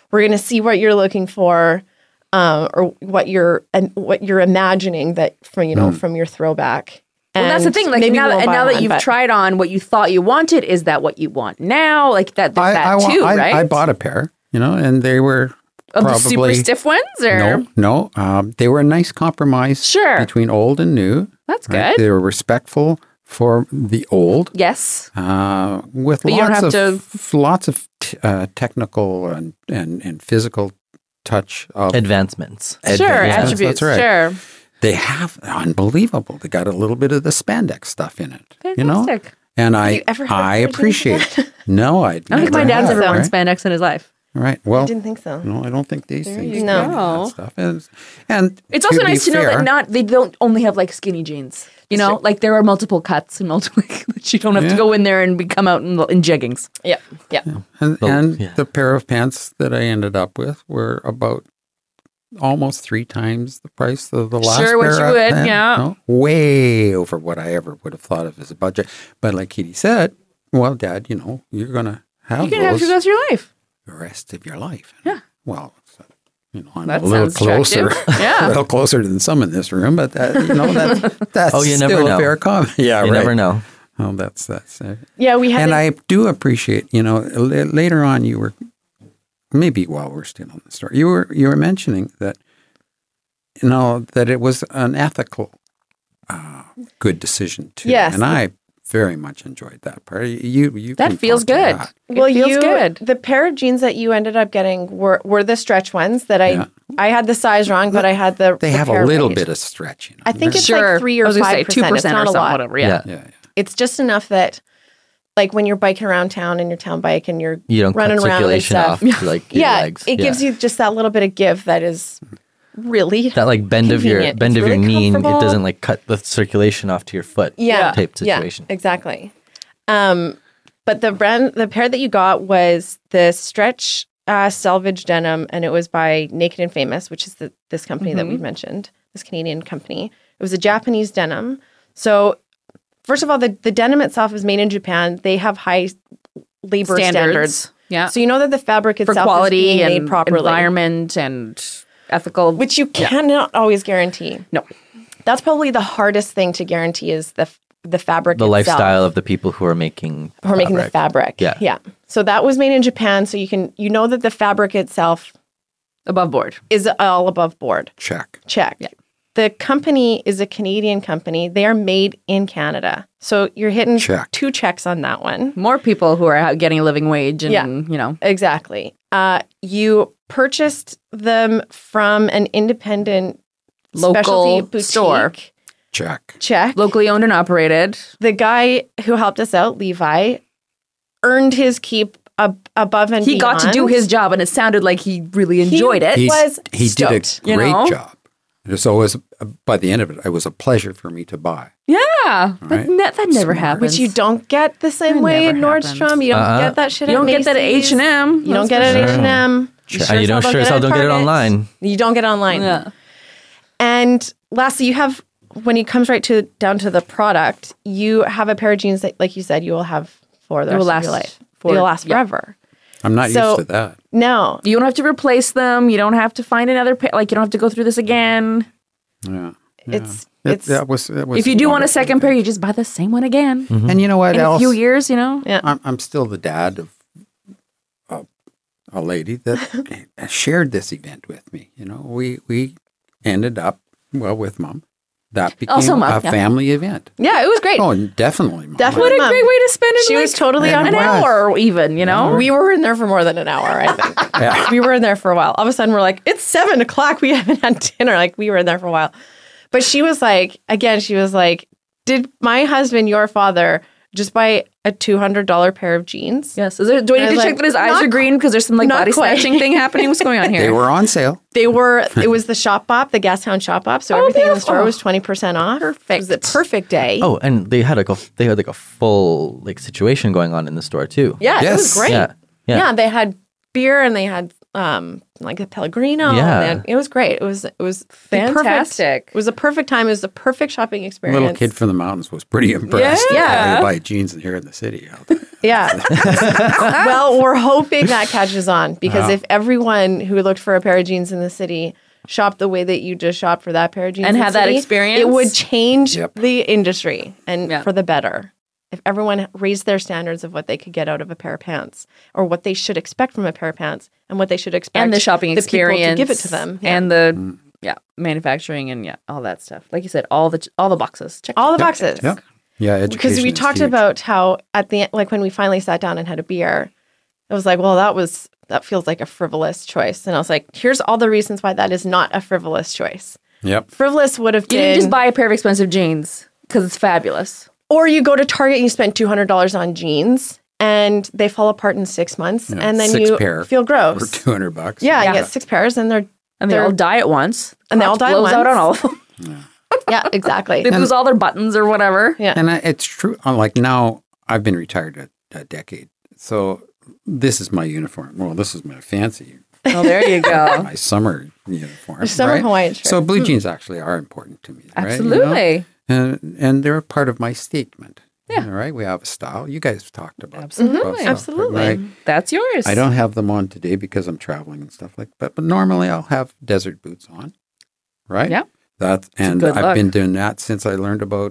D: We're going to see what you're looking for, or what you're imagining that from your throwback.
B: Well, that's the
D: And
B: thing. Like
D: maybe
B: now,
D: we'll
B: and
D: buy
B: now that
D: one,
B: you've
D: but-
B: tried on what you thought you wanted, is that what you want now? Like that too, right?
E: I bought a pair, and they were
B: Of the
E: probably
B: super stiff ones, or
E: no. They were a nice compromise
B: Sure.
E: between old and new.
B: That's
E: right?
B: good.
E: They were respectful for the old,
B: Yes.
E: with
B: But you don't have
E: lots of technical and physical touch of.
C: Advancements.
B: Sure,
E: Advancements,
B: attributes.
E: that's right.
B: Sure.
E: They have unbelievable. They got a little bit of the spandex stuff in it.
B: Fantastic.
E: And
D: you ever heard
E: I
D: of
E: appreciate. No, I
B: I don't think my dad's ever worn
E: right?
B: spandex in his life.
E: Right. Well,
D: I didn't think so.
E: no, I don't think these things.
D: No.
E: do that stuff. And
B: It's also
E: be
B: nice to know
E: fair,
B: that they don't only have like skinny jeans. You know, like there are multiple cuts and multiple. That you don't have to
E: Yeah.
B: go in there and come out in jeggings.
D: Yeah. Yeah.
E: And
C: yeah.
E: the pair of pants that I ended up with were about almost 3 times the price of the last
B: Sure, what
E: pair
B: you
E: I
B: would,
E: had.
B: yeah.
E: No, way over what I ever would have thought of as a budget. But like Katie said, well, Dad, you're going to have
B: You can have
E: those
B: to go through your life.
E: the rest of your life.
B: Yeah.
E: Well, I'm
B: That
E: a little
B: sounds
E: closer,
B: attractive. Yeah.
E: a little closer than some in this room, but that's
C: Oh, you
E: still
C: never
E: a
C: know.
E: fair comment. Yeah,
C: You
E: right.
C: never know.
E: Oh, that's.
D: Yeah, we had
E: And I do appreciate, later on you were, maybe while we're still on the story, you were mentioning that, that it was an ethical, good decision too.
D: Yes.
E: And I very much enjoyed that part. You
B: That
E: can
B: feels
E: talk to
B: good.
E: that.
D: Well,
B: It feels good.
D: The pair of jeans that you ended up getting were the stretch ones that
E: Yeah.
D: I had the size wrong, but I had the.
E: They
D: the
E: have
D: pair
E: a little
D: right.
E: bit of stretch.
D: I think it's
B: Sure.
D: like 3
B: I
D: or
B: was gonna say
D: 5%.
B: 2%
D: It's not
B: or
D: a
B: something,
D: lot.
B: whatever. Yeah.
E: Yeah.
D: It's just enough that, like when you're biking around town in your town bike and you're
C: You don't
D: running
C: cut
D: around and
C: circulation
D: stuff.
C: off to like your
D: Yeah,
C: legs.
D: it gives you just that little bit of give that is really
C: that like bend of your
D: convenient.
C: bend
D: It's
C: of your
D: really
C: knee. It
D: comfortable.
C: doesn't like cut the circulation off to your foot.
D: yeah
C: type situation.
D: Yeah, exactly. But the pair that you got was the stretch selvage denim, and it was by Naked and Famous, which is this company that we've mentioned, this Canadian company. It was a Japanese denim. So first of all, the denim itself is made in Japan. They have high labor standards.
B: Yeah.
D: So you know that the fabric
B: For
D: itself
B: quality
D: is being made
B: and
D: properly,
B: environment and ethical.
D: which you cannot always guarantee.
B: No.
D: That's probably the hardest thing to guarantee is the fabric
C: The
D: itself.
C: lifestyle of the people who are making
D: Who are making the fabric.
C: Yeah.
D: Yeah. So that was made in Japan. So you know that the fabric itself
B: above board.
D: is all above board.
E: Check.
D: Check. The company is a Canadian company. They are made in Canada. So you're hitting
E: Check.
D: 2 checks on that one.
B: More people who are getting a living wage and,
D: Yeah. Exactly. You purchased them from an independent
B: Local
D: specialty boutique.
B: store.
E: Check.
D: Check.
B: locally owned and operated.
D: The guy who helped us out, Levi, earned his keep above and
B: He got to do
D: beyond.
B: his job, and it sounded like he really enjoyed it.
E: He did a
D: stoked,
E: great
B: know?
E: job. So it was, by the end of it, it was a pleasure for me to buy.
B: Yeah,
E: Right.
B: that never
E: Smart.
B: happens.
D: Which you don't get the same
B: That
D: way at
B: never
D: Nordstrom.
B: happens.
D: You don't get that shit.
B: You
D: at
B: don't get that at
D: Macy's.
B: H&M.
D: You don't get it at H&M.
C: And you don't sure as hell don't get it
D: Target.
C: online.
D: You don't get it online.
B: Yeah.
D: And lastly, you have when it comes down to the product, you have a pair of jeans that, like you said, you will have for the
B: It will
D: rest of your
B: last
D: life.
B: for-
D: It'll last
B: yeah.
D: forever.
E: I'm not
D: So-
E: used to that.
D: No,
B: You don't have to replace them. You don't have to find another pair. Like, you don't have to go through this again.
E: Yeah.
D: it's
E: That was
B: If you do want a
E: wonderful.
B: second pair, you just buy the same one again.
E: And you know what
B: In a
E: else?
B: few years,
D: yeah.
E: I'm still the dad of a lady that shared this event with me. We ended up with Mom. That became
B: Also Mom,
E: a
B: yeah.
E: family event.
D: Yeah, it was great.
E: Oh, definitely, Mom.
D: Definitely.
B: What a
D: Mom.
B: great way to spend it.
D: She
B: like
D: was totally
E: Yeah,
D: on
B: an
E: it
D: board.
E: was.
B: hour, even. You know,
D: We were in there for more than an hour, I think.
E: Yeah.
D: We were in there for a while. All of a sudden, we're like, it's 7:00. We haven't had dinner. Like, we were in there for a while. But she was like, did my husband, your father, just buy a $200 pair of jeans?
B: yes. Do I need
D: I
B: to
D: was
B: check
D: like,
B: that his eyes
D: not
B: are green because there's some like
D: not
B: body
D: quite.
B: snatching thing happening? What's going on here?
E: They were on sale.
D: It was the shop bop, the Gas Hound shop bop. So everything in the store was 20% off. Perfect. It was the perfect day.
C: Oh, and they had like a full like situation going on in the store too.
D: yeah, it was
E: Yes.
D: great.
C: Yeah.
D: Yeah, they had beer and they had like a Pellegrino.
C: Yeah.
D: And it was great. It was
B: Fantastic.
D: It was a perfect time. It was the perfect shopping experience.
E: Little kid from the mountains was pretty impressed.
D: Yeah.
E: They buy jeans in here in the city.
D: Yeah. Well, we're hoping that catches on because if everyone who looked for a pair of jeans in the city shopped the way that you just shopped for that pair of jeans
B: And
D: in
B: had
D: the
B: that
D: city,
B: experience?
D: it would change
E: Yep.
D: the industry and
B: Yeah.
D: for the better. If everyone raised their standards of what they could get out of a pair of pants or what they should expect from a pair of pants and what they should expect
B: And the shopping
D: the people
B: experience.
D: to give it to them. Yeah.
B: And the manufacturing and all that stuff. Like you said, all the boxes. Check.
D: all the boxes.
E: Yeah. Yeah.
D: Because we
E: education is
D: talked
E: huge.
D: about how at the end, like when we finally sat down and had a beer, it was like, well, that feels like a frivolous choice. And I was like, here's all the reasons why that is not a frivolous choice.
E: Yep.
D: Frivolous would have
B: You
D: been,
B: didn't just buy a pair of expensive jeans because it's fabulous.
D: or you go to Target and you spend $200 on jeans and they fall apart in 6 months,
E: Yeah,
D: and then
E: 6
D: you
E: pair
D: feel
E: for
D: gross.
E: $200.
D: Yeah,
B: Yeah.
D: you get 6 pairs, and
B: And they
D: They're-
B: all die at once.
D: And they all
B: Crotch
D: die at
B: blows out
D: once.
B: on all of them.
D: yeah, exactly.
B: They lose all their buttons or whatever.
D: Yeah.
E: And it's true. Like now, I've been retired a decade, so this is my uniform. Well, this is my fancy,
B: Oh, there you go.
E: my summer uniform.
D: Summer
E: right?
D: Hawaiian shirt.
E: So blue jeans actually are important to me. Right? You know?
B: Absolutely.
E: And they're a part of my statement.
B: Yeah.
E: All right. We have a style. You guys talked about
B: Absolutely.
E: about stuff,
D: Absolutely.
E: right?
B: That's yours.
E: I don't have them on today because I'm traveling and stuff like that. But normally I'll have desert boots on, right?
B: Yeah.
E: And
B: good
E: I've
B: look.
E: been doing that since I learned about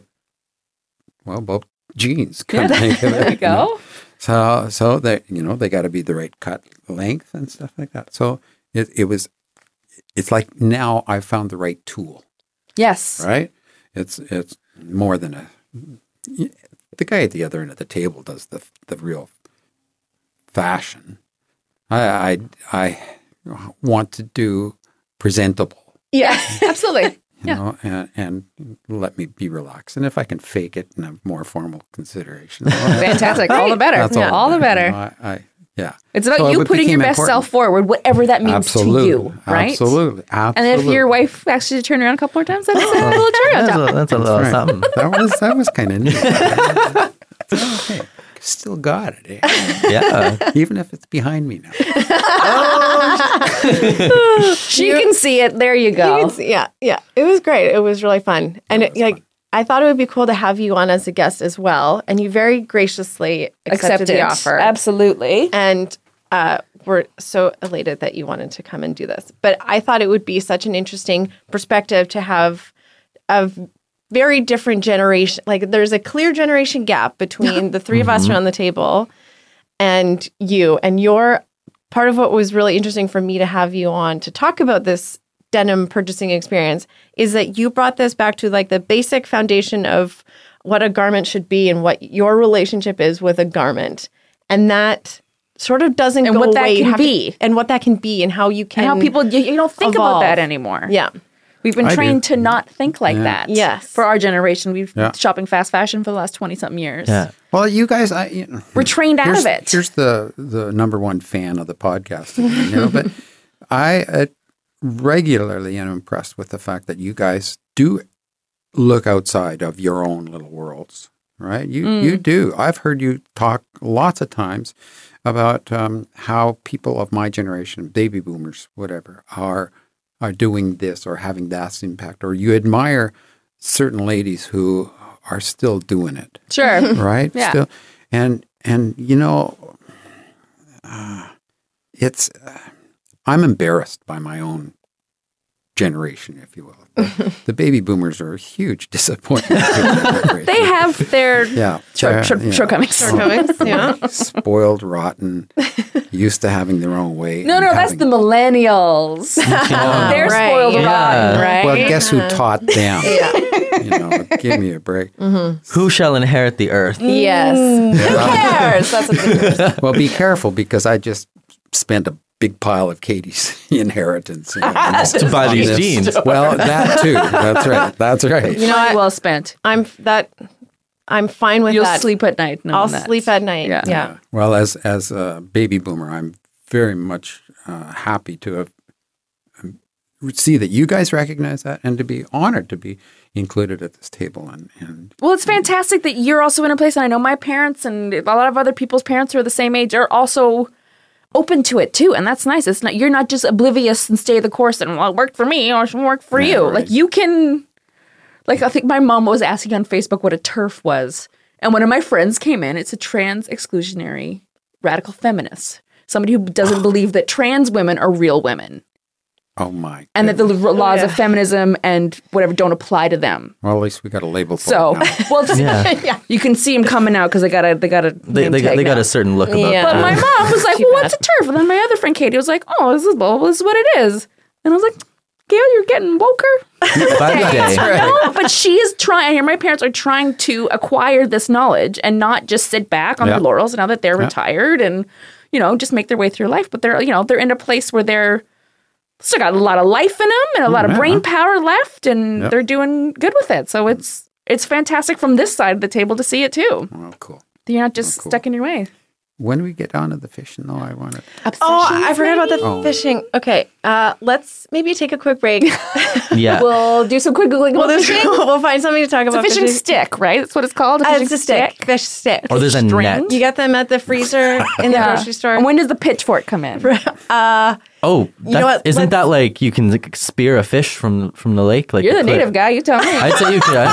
E: jeans.
B: Yeah,
E: Come think of
B: there
E: it,
B: you go.
E: So they they got to be the right cut length and stuff like that. So it's like now I found the right tool,
B: Yes.
E: right? It's more than the guy at the other end of the table does the real fashion. I want to do presentable,
B: Yeah, absolutely.
E: you know, and let me be relaxed. And if I can fake it in a more formal consideration, well,
B: Fantastic. All the better.
E: that's
B: All the better.
E: You know, yeah.
B: It's about
E: So
B: you
E: it
B: putting your
E: became
B: best
E: important.
B: self forward, whatever that means
E: Absolutely.
B: to you, right?
E: Absolutely.
B: And if your wife asks you to turn around a couple more times, that's a little cherry on top.
C: That's a little
E: Right.
C: something.
E: That was kind of neat. Okay. Still got it, eh?
C: Yeah.
E: Even if it's behind me now.
B: She can see it. There you
D: You
B: go.
D: can see- yeah. It was great. It was really fun. And I thought it would be cool to have you on as a guest as well. And you very graciously accepted the offer.
B: Absolutely.
D: And we're so elated that you wanted to come and do this. But I thought it would be such an interesting perspective to have a very different generation. Like there's a clear generation gap between the three of us around the table and you. And you're part of what was really interesting for me to have you on to talk about this denim purchasing experience is that you brought this back to like the basic foundation of what a garment should be and what your relationship is with a garment. And that sort of doesn't
B: And
D: go
B: what that
D: away. You
B: can
D: have to-
B: be.
D: and what that can be and how you can
B: And how people, you don't think
D: evolve.
B: about that anymore.
D: Yeah.
B: We've been
E: I
B: trained
E: do.
B: to not think like that.
D: Yes.
B: For our generation, we've
E: Yeah.
B: been shopping fast fashion for the last 20-something years.
C: Yeah.
E: Well, you guys,
B: We're trained out of it.
E: Here's the number one fan of the podcast, but I regularly am impressed with the fact that you guys do look outside of your own little worlds, right? You do. I've heard you talk lots of times about how people of my generation, baby boomers, whatever, are doing this or having that impact, or you admire certain ladies who are still doing it.
B: Sure.
E: Right?
B: Yeah.
E: Still, and it's I'm embarrassed by my own generation, if you will. The baby boomers are a huge disappointment.
B: They have their
E: yeah,
B: shortcomings.
D: Shortcomings, yeah.
E: spoiled, rotten, used to having their own way.
B: No,
E: and
B: that's
E: having-
B: the millennials. They're
D: Right,
B: spoiled
D: yeah.
B: rotten, right?
E: Well, guess who taught them? Give me a break.
C: Who shall inherit the earth?
D: Yes. Who cares? That's what it is.
E: Well, be careful because I just spent a big pile of Katie's inheritance
C: To buy
E: on
C: these
E: this.
C: jeans.
E: Well, that too. That's right. That's right.
D: You know
B: Money
D: what?
B: well spent.
D: I'm fine with
B: You'll
D: that.
B: sleep at night. knowing
D: I'll
B: that.
D: sleep at night.
B: Yeah.
D: Yeah.
E: Well, as a baby boomer, I'm very much happy to have see that you guys recognize that and to be honored to be included at this table. And
B: Well, it's fantastic that you're also in a place, and I know my parents and a lot of other people's parents who are the same age are also open to it too, and that's nice. It's not you're not just oblivious and stay the course and well, it worked for me or it worked for you.
E: right.
B: Like you can, like I think my mom was asking on Facebook what a turf was, And one of my friends came in. It's a trans exclusionary radical feminist. Somebody who doesn't believe that trans women are real women.
E: Oh my!
B: And that the laws
D: yeah.
B: of feminism and whatever don't apply to them.
E: Well, at least we got a label for
B: So,
E: it now.
B: well,
C: Yeah.
B: you can see him coming out because they got a
C: They
B: name tag
C: got
B: now.
C: a certain look about
D: Yeah.
B: But
C: them.
B: my mom was like,
D: Too
B: "Well, what's a
D: bad.
B: turf?" And then my other friend Katie was like, "Oh, this is what it is." And I was like, "Gail, you're getting woker."
C: By the day,
B: No, but she is trying. I hear my parents are trying to acquire this knowledge and not just sit back on
E: Yeah.
B: their laurels now that they're retired and just make their way through life. But they're they're in a place where they're still got a lot of life in them and a lot of
E: Yeah.
B: brain power left, and
E: Yep.
B: they're doing good with it. So it's fantastic from this side of the table to see it too.
E: Oh, cool.
B: You're not just
E: cool.
B: stuck in your way.
E: When we get on to the fishing, though, I want to.
D: Oh, I forgot about the
E: Oh.
D: fishing. Okay, let's maybe take a quick break.
C: yeah.
B: We'll do some quick googling.
D: we'll,
B: about fishing.
D: we'll find something to talk
B: It's a
D: about.
B: fishing stick, right? That's what it's called. A fishing
D: It's a stick. Fish stick.
C: or there's a
B: string.
C: net.
D: You get them at the freezer in the grocery store.
B: And when does the pitchfork come in?
C: Oh,
D: know what?
C: isn't that like you can like, spear a fish from the lake? Like
B: You're the
C: you could.
B: native guy. You tell me.
C: I'd say you could.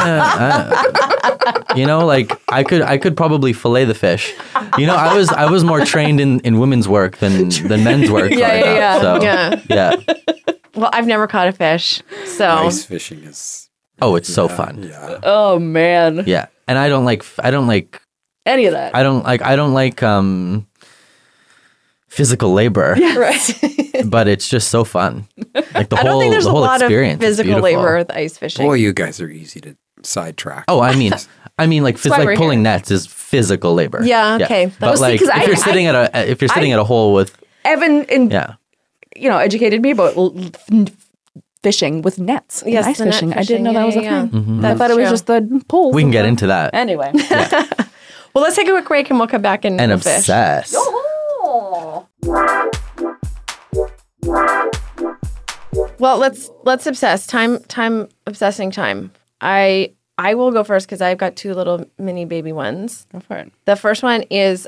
C: Like I could probably fillet the fish. I was more trained in women's work than men's work. growing
B: yeah,
C: up, so,
D: yeah.
C: yeah.
D: Well, I've never caught a fish, so
E: Ice fishing is.
C: Oh, it's so fun.
E: Yeah.
B: Oh man,
C: Yeah, and I don't like
B: any of that.
C: I don't like physical labor,
B: Right.
C: but it's just so fun. Like the
D: I don't
C: whole
D: think there's
C: the
D: a
C: whole
D: lot of
C: experience. is
D: physical
C: beautiful.
D: labor with ice fishing.
E: Boy, you guys are easy to sidetrack.
C: Oh, I mean, like
B: why we're
C: pulling nets is physical labor.
D: Yeah, okay.
C: But
B: Well, see,
C: like
B: 'cause
C: if you're sitting at a hole with
B: Evan
C: yeah.
B: educated me about fishing with nets.
D: Yes,
B: ice
D: the net
B: fishing. I didn't know that was a
D: yeah,
B: thing.
D: yeah.
B: I thought it was just the poles.
C: We can get into that.
B: Anyway.
D: Well, let's take a quick break and we'll come back and
C: And
D: we'll fish.
C: obsess.
D: Well, let's obsess. Time obsessing time. I will go first because I've got two little mini baby ones.
B: Go for it.
D: The first one is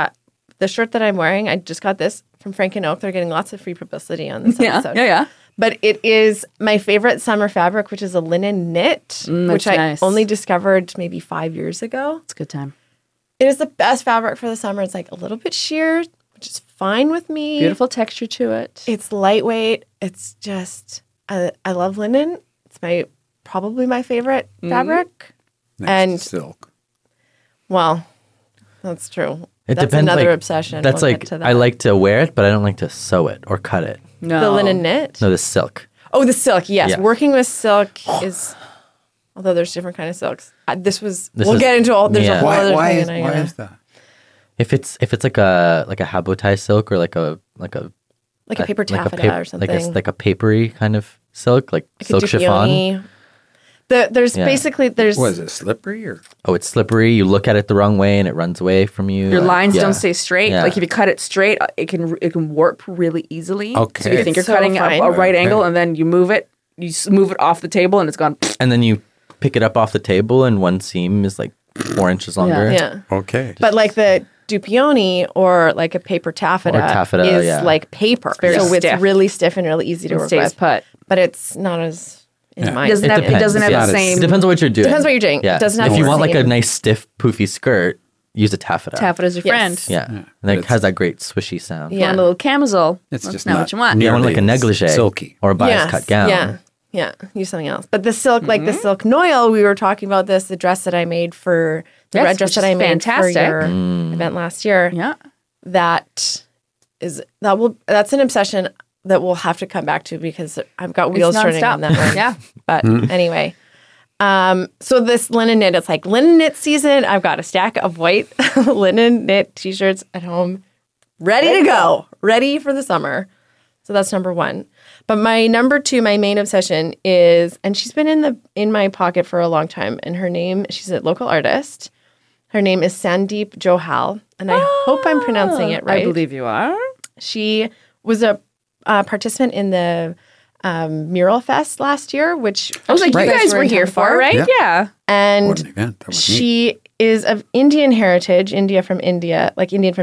D: the shirt that I'm wearing. I just got this from Frank and Oak. They're getting lots of free publicity on this episode.
B: Yeah.
D: But it is my favorite summer fabric, which is a linen knit, which I
B: nice.
D: only discovered maybe 5 years ago.
B: It's a good time.
D: It is the best fabric for the summer. It's like a little bit sheer, which is fine with me.
B: Beautiful texture to it.
D: It's lightweight. It's just I love linen. It's probably my favorite fabric.
E: Next
D: And-
E: to silk.
D: Well, that's true.
C: It
D: That's
C: depends.
D: another
C: like,
D: obsession.
C: That's
D: We'll
C: like
D: get to that.
C: I like to wear it, but I don't like to sew it or cut it.
B: No.
D: the linen knit.
C: No, the silk.
D: Oh, the silk. Yes,
C: Yeah.
D: working with silk is. Although there's different kind of silks.
C: This
D: We'll
C: is-
D: get into all. There's a
C: yeah.
D: whole other
E: Why
D: thing.
E: is
D: and
E: why
D: I gotta-
E: is that?
C: If it's like a habotai silk or like a
D: like a paper
C: like a
D: taffeta or something.
C: like a papery kind of silk, like
D: Like a
C: silk chiffon.
D: dupioni. There's
C: Yeah.
D: basically
E: Was it slippery or?
C: Oh, it's slippery. You look at it the wrong way and it runs away from you.
B: Your lines
C: Yeah.
B: don't stay straight.
C: Yeah.
B: Like if you cut it straight, it can warp really easily.
E: Okay.
B: So you think you're
D: It's so
B: cutting
D: fine.
B: a right
E: Okay.
B: angle, and then you move it. Move it off the table, and it's gone.
C: And then you pick it up off the table, and one seam is like 4 inches longer.
D: yeah.
E: Okay.
D: But like the dupioni or like a paper taffeta,
C: Or taffeta,
D: is
C: yeah.
D: like paper.
B: very
D: so
B: stiff.
D: it's really stiff and really easy to
B: It
D: work
B: stays
D: with.
B: put.
D: But it's not as in
E: Yeah.
D: my
B: Doesn't have- it
D: opinion.
B: doesn't have
C: yeah.
B: the same-
C: It depends on what you're doing.
D: Depends what you're doing.
C: Yeah.
D: It doesn't have
C: if you
D: the
C: want like a
D: same-
C: nice stiff poofy skirt, use a taffeta.
B: Taffeta's your
D: Yes.
B: friend.
C: Yeah. And then it has that great swishy sound.
D: Yeah.
B: Want a little camisole?
E: It's
B: That's
E: just
B: not
E: not
B: what you want.
C: Yeah, I want like a
E: nearly
C: negligee.
E: silky.
C: Or a bias
D: Yes,
C: cut gown.
D: Yeah. Yeah. Use something else. But the silk, like the silk noil, we were talking about this, the dress that I made for the
B: Yes,
D: red dress
B: which
D: that
B: is
D: I made
B: fantastic.
D: for your event last year.
B: Yeah.
D: That's an obsession that we'll have to come back to because I've got wheels turning
B: nonstop.
D: on that one.
B: Yeah.
D: But anyway, so this linen knit, it's like linen knit season. I've got a stack of white linen knit t-shirts at home, ready to go, ready for the summer. So that's number one. But my number two, my main obsession is, and she's been in my pocket for a long time, and her name, she's a local artist. Her name is Sandeep Johal, and I hope I'm pronouncing it right.
B: I believe you are.
D: She was a participant in the Mural Fest last year, which
B: I was like,
E: Right.
B: you guys were
D: in
B: here
D: town
B: for, right?
E: Yeah.
B: Yeah.
D: And
E: What an event. That was neat.
D: she is of Indian heritage, Indian from India.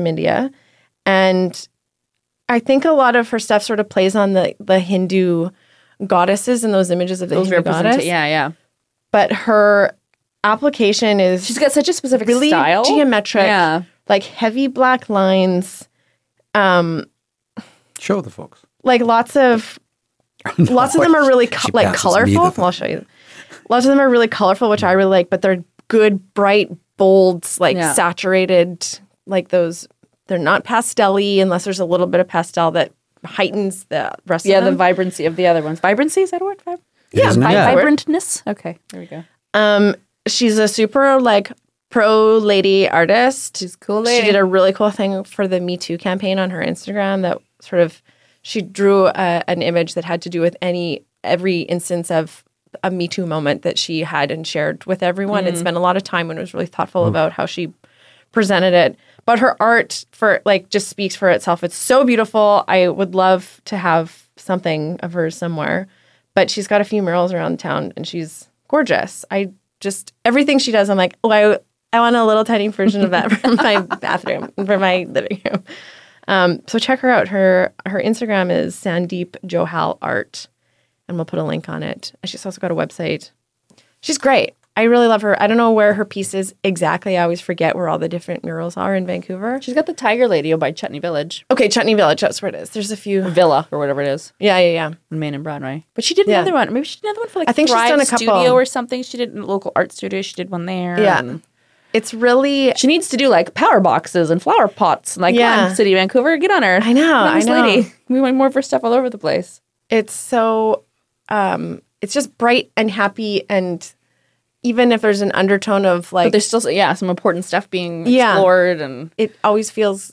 D: And I think a lot of her stuff sort of plays on the Hindu goddesses and those images of the
B: Those
D: Hindu goddess.
B: represent. Yeah.
D: But her application is
B: She's got such a specific
D: really
B: style.
D: geometric,
B: Yeah.
D: like heavy black lines,
E: Show the folks.
D: like lots of them are really
E: She
D: like
E: passes me
D: colorful.
E: the
D: Well, I'll show you. Lots of them are really colorful, which I really like, but they're good, bright, bold, like
B: Yeah.
D: saturated, like those. They're not pastel-y unless there's a little bit of pastel that heightens the rest
B: Yeah,
D: of
B: the
D: them.
B: vibrancy of the other ones. Vibrancy, is that a word?
E: Yeah, isn't it?
C: Yeah.
B: Vibrantness? Okay, there we go.
D: She's a super like pro lady artist.
B: She's a cool
D: She
B: lady.
D: did a really cool thing for the Me Too campaign on her Instagram that sort of she drew an image that had to do with every instance of a Me Too moment that she had and shared with everyone and spent a lot of time and was really thoughtful about how she presented it. But her art for like just speaks for itself. It's so beautiful. I would love to have something of hers somewhere. But she's got a few murals around town and she's gorgeous. I just everything she does, I'm like, oh, I want a little tiny version of that for my bathroom, for my living room. So check her out. Her Instagram is Sandeep Johal Art, and we'll put a link on it. She's also got a website. She's great. I really love her. I don't know where her piece is exactly. I always forget where all the different murals are in Vancouver.
B: She's got the Tiger Lady by Chutney Village.
D: Okay, Chutney Village. That's where it is. There's a few.
B: Villa, or whatever it is,
D: Yeah.
B: in Main and Broadway. But she did
D: Yeah.
B: another one. Maybe she did another one for like
D: I think she's
B: Thrive
D: done a couple.
B: Studio or something. She did a local art studio. She did one there.
D: Yeah.
B: and
D: It's really.
B: she needs to do like power boxes and flower pots. Like,
D: Yeah.
B: come on, City of Vancouver, get on her.
D: I know,
B: Come on,
D: I
B: this
D: know.
B: lady. We want more of her stuff all over the place.
D: It's so. It's just bright and happy, and even if there's an undertone of
B: But
D: like,
B: there's still some important stuff being
D: Yeah.
B: explored, and
D: it always feels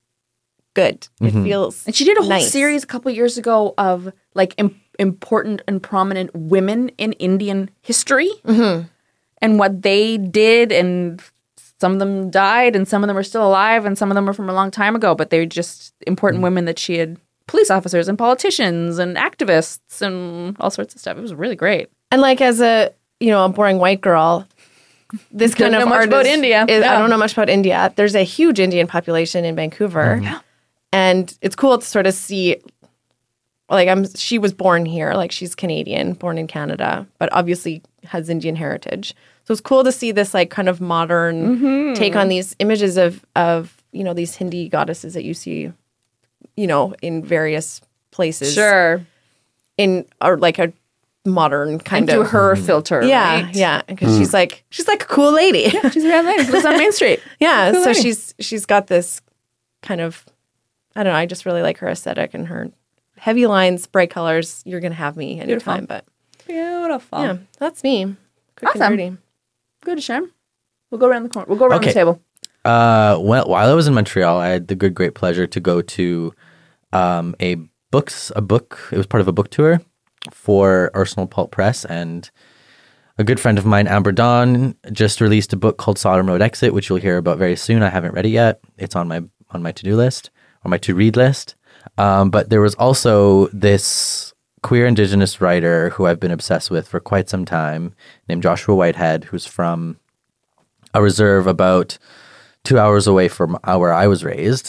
D: good. It feels.
B: she did a whole
D: nice.
B: series a couple years ago of like important and prominent women in Indian history and what they did, and some of them died, and some of them are still alive, and some of them are from a long time ago. But they're just important women that she had, police officers and politicians and activists and all sorts of stuff. It was really great.
D: And like as a boring white girl, this kind
B: Don't
D: of
B: know much
D: art
B: about
D: is-
B: India.
D: is- I
B: Yeah.
D: don't know much about India. There's a huge Indian population in Vancouver, and it's cool to sort of see. Like she was born here, like she's Canadian, born in Canada, but obviously has Indian heritage. So it's cool to see this like kind of modern take on these images of these Hindi goddesses that you see, in various places. Or like a modern kind
B: And
D: of
B: through her filter.
D: yeah,
B: right?
D: yeah, because she's like a cool lady.
B: She's a real lady. She lives on Main Street.
D: Yeah,
B: Cool
D: so
B: lady.
D: she's got this kind of, I don't know, I just really like her aesthetic and her heavy lines, bright colors. You're gonna have me anytime, but
B: Beautiful.
D: yeah, that's me. Quick and
B: Awesome.
D: dirty.
B: Good, Shem. We'll go around the corner. We'll go around
C: Okay.
B: the table.
C: While I was in Montreal, I had the great pleasure to go to a book. It was part of a book tour for Arsenal Pulp Press, and a good friend of mine, Amber Dawn, just released a book called Sodom Road Exit, which you'll hear about very soon. I haven't read it yet. It's on my to-do list or my to-read list. But there was also this queer Indigenous writer who I've been obsessed with for quite some time, named Joshua Whitehead, who's from a reserve about 2 hours away from where I was raised.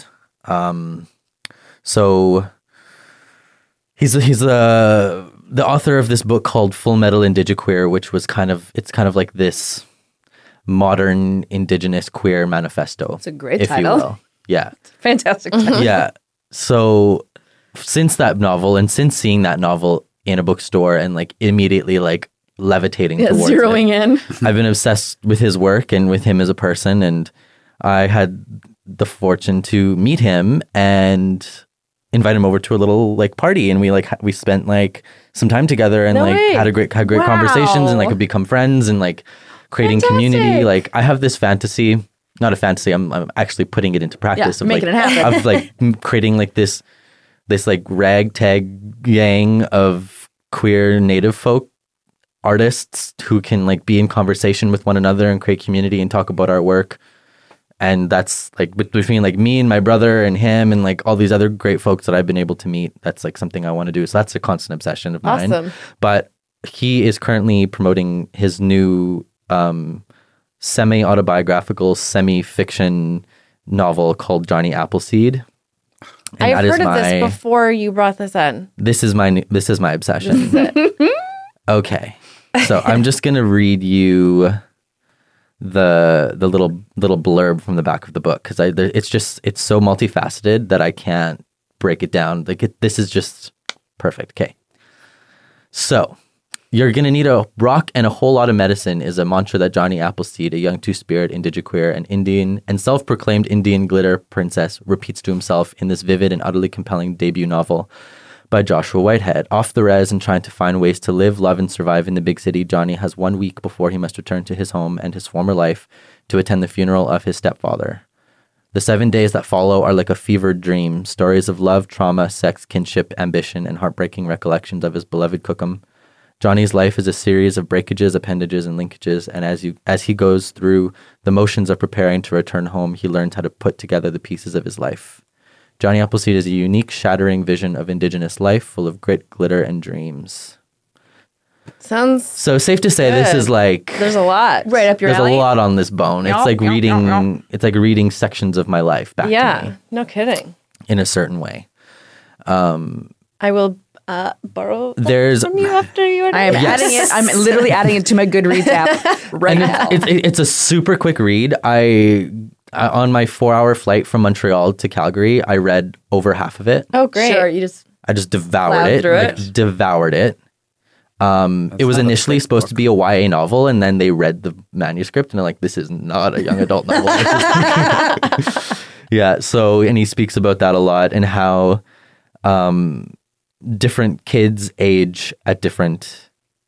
C: So he's the author of this book called Full Metal Indigiqueer, which was kind of like this modern Indigenous queer manifesto. It's
B: a great
C: if
B: title.
C: you will. Yeah.
B: Fantastic title.
C: Yeah. So since that novel and since seeing that novel in a bookstore and like immediately like levitating towards
B: Zeroing
C: it,
B: in.
C: I've been obsessed with his work and with him as a person, and I had the fortune to meet him and invite him over to a little like party, and we spent like some time together and
B: No
C: like
B: way.
C: had great
B: Wow.
C: conversations and like have become friends and like creating community.
B: Fantastic.
C: Like I have this fantasy, not a fantasy, I'm actually putting it into practice of
B: making
C: like
B: it happen.
C: of like creating like this like ragtag gang of queer native folk artists who can like be in conversation with one another and create community and talk about our work. And that's like between like me and my brother and him and like all these other great folks that I've been able to meet. That's like something I want to do. So that's a constant obsession of mine.
D: Awesome.
C: But he is currently promoting his new semi-autobiographical, semi-fiction novel called Johnny Appleseed. And
D: I've
C: that is
D: heard of this before you brought this in.
C: This is my obsession. Okay. So I'm just going to read you the little blurb from the back of the book because it's so multifaceted that I can't break it down. This is just perfect. Okay, so you're gonna need a rock and a whole lot of medicine is a mantra that Johnny Appleseed, a young two-spirit, indigiqueer, and Indian and self-proclaimed Indian glitter princess, repeats to himself in this vivid and utterly compelling debut novel by Joshua Whitehead. Off the res and trying to find ways to live, love, and survive in the big city, Johnny has 1 week before he must return to his home and his former life to attend the funeral of his stepfather. The 7 days that follow are like a fevered dream, stories of love, trauma, sex, kinship, ambition, and heartbreaking recollections of his beloved Cookham. Johnny's life is a series of breakages, appendages, and linkages, and as he goes through the motions of preparing to return home, he learns how to put together the pieces of his life. Johnny Appleseed is a unique, shattering vision of Indigenous life, full of grit, glitter, and dreams.
D: Sounds
C: So safe to say, this
D: Good.
C: is like
D: there's a lot.
B: Right up your
C: there's
B: alley.
C: a lot on this bone. It's like reading. It's like reading sections of my life back to
D: Yeah,
C: me
D: no kidding.
C: in a certain way.
D: I will borrow that
C: There's-
D: from you after you are
B: I am
D: done.
B: adding it. I'm literally adding it to my Goodreads app right now.
C: It's a super quick read. I on my 4-hour flight from Montreal to Calgary, I read over half of it.
D: Oh, great.
B: Sure, you just
C: I just devoured
B: Plowed
C: it.
B: through
C: Like,
B: it.
C: devoured it. It was
E: not a
C: initially
E: thick
C: supposed
E: book.
C: to be a YA novel, and then they read the manuscript and they're like, "This is not a young adult novel." Yeah. So, and he speaks about that a lot and how different kids age at different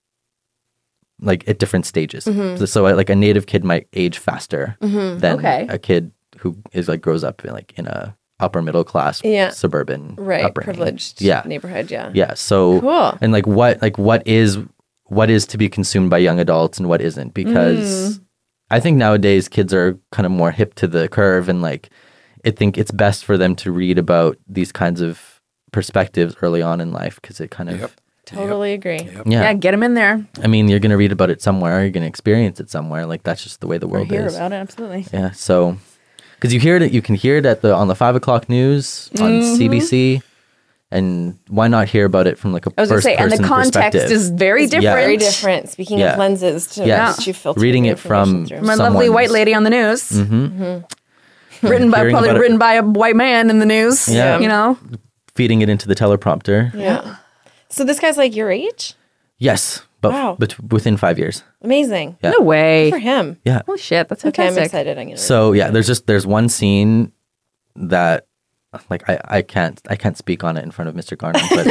C: stages. So, like a native kid might age faster than
B: Okay.
C: a kid who is like grows up in a upper middle class
D: Yeah.
C: suburban
D: Right,
C: upbringing.
D: privileged
C: Yeah.
D: neighborhood, yeah.
C: Yeah. So
D: Cool.
C: and what is to be consumed by young adults and what isn't, because I think nowadays kids are kind of more hip to the curve, and like I think it's best for them to read about these kinds of perspectives early on in life because it kind of
E: Yep.
D: Totally agree.
B: yeah, get them in there.
C: I mean, you're going to read about it somewhere, you're going to experience it somewhere. Like that's just the way the
B: Or
C: world
B: hear
C: is.
B: about it. Absolutely.
C: Yeah. So because you can hear it on the 5 o'clock news on CBC. And why not hear about it from like a
B: I was going to say, and the
C: first-person
B: context
C: perspective?
B: is very different.
D: Very different. Speaking
C: Yeah.
D: of lenses to
C: Yes.
D: which you filter
C: Reading
D: the
C: it from-
D: information through.
B: From a lovely
C: someone's-
B: white lady on the news. Written by
C: Hearing
B: probably
C: about it-
B: written by a white man in the news.
C: Yeah.
B: You know?
C: Feeding it into the teleprompter.
D: Yeah. So this guy's like your age?
C: Yes, but
D: Wow.
C: within 5 years.
D: Amazing.
C: Yeah.
B: No way.
D: For him.
C: Yeah.
B: Holy shit, that's
D: Okay, I'm
B: fantastic.
D: excited. I'm gonna
C: So yeah, there's one scene that like I can't speak on it in front of Mr. Garner, but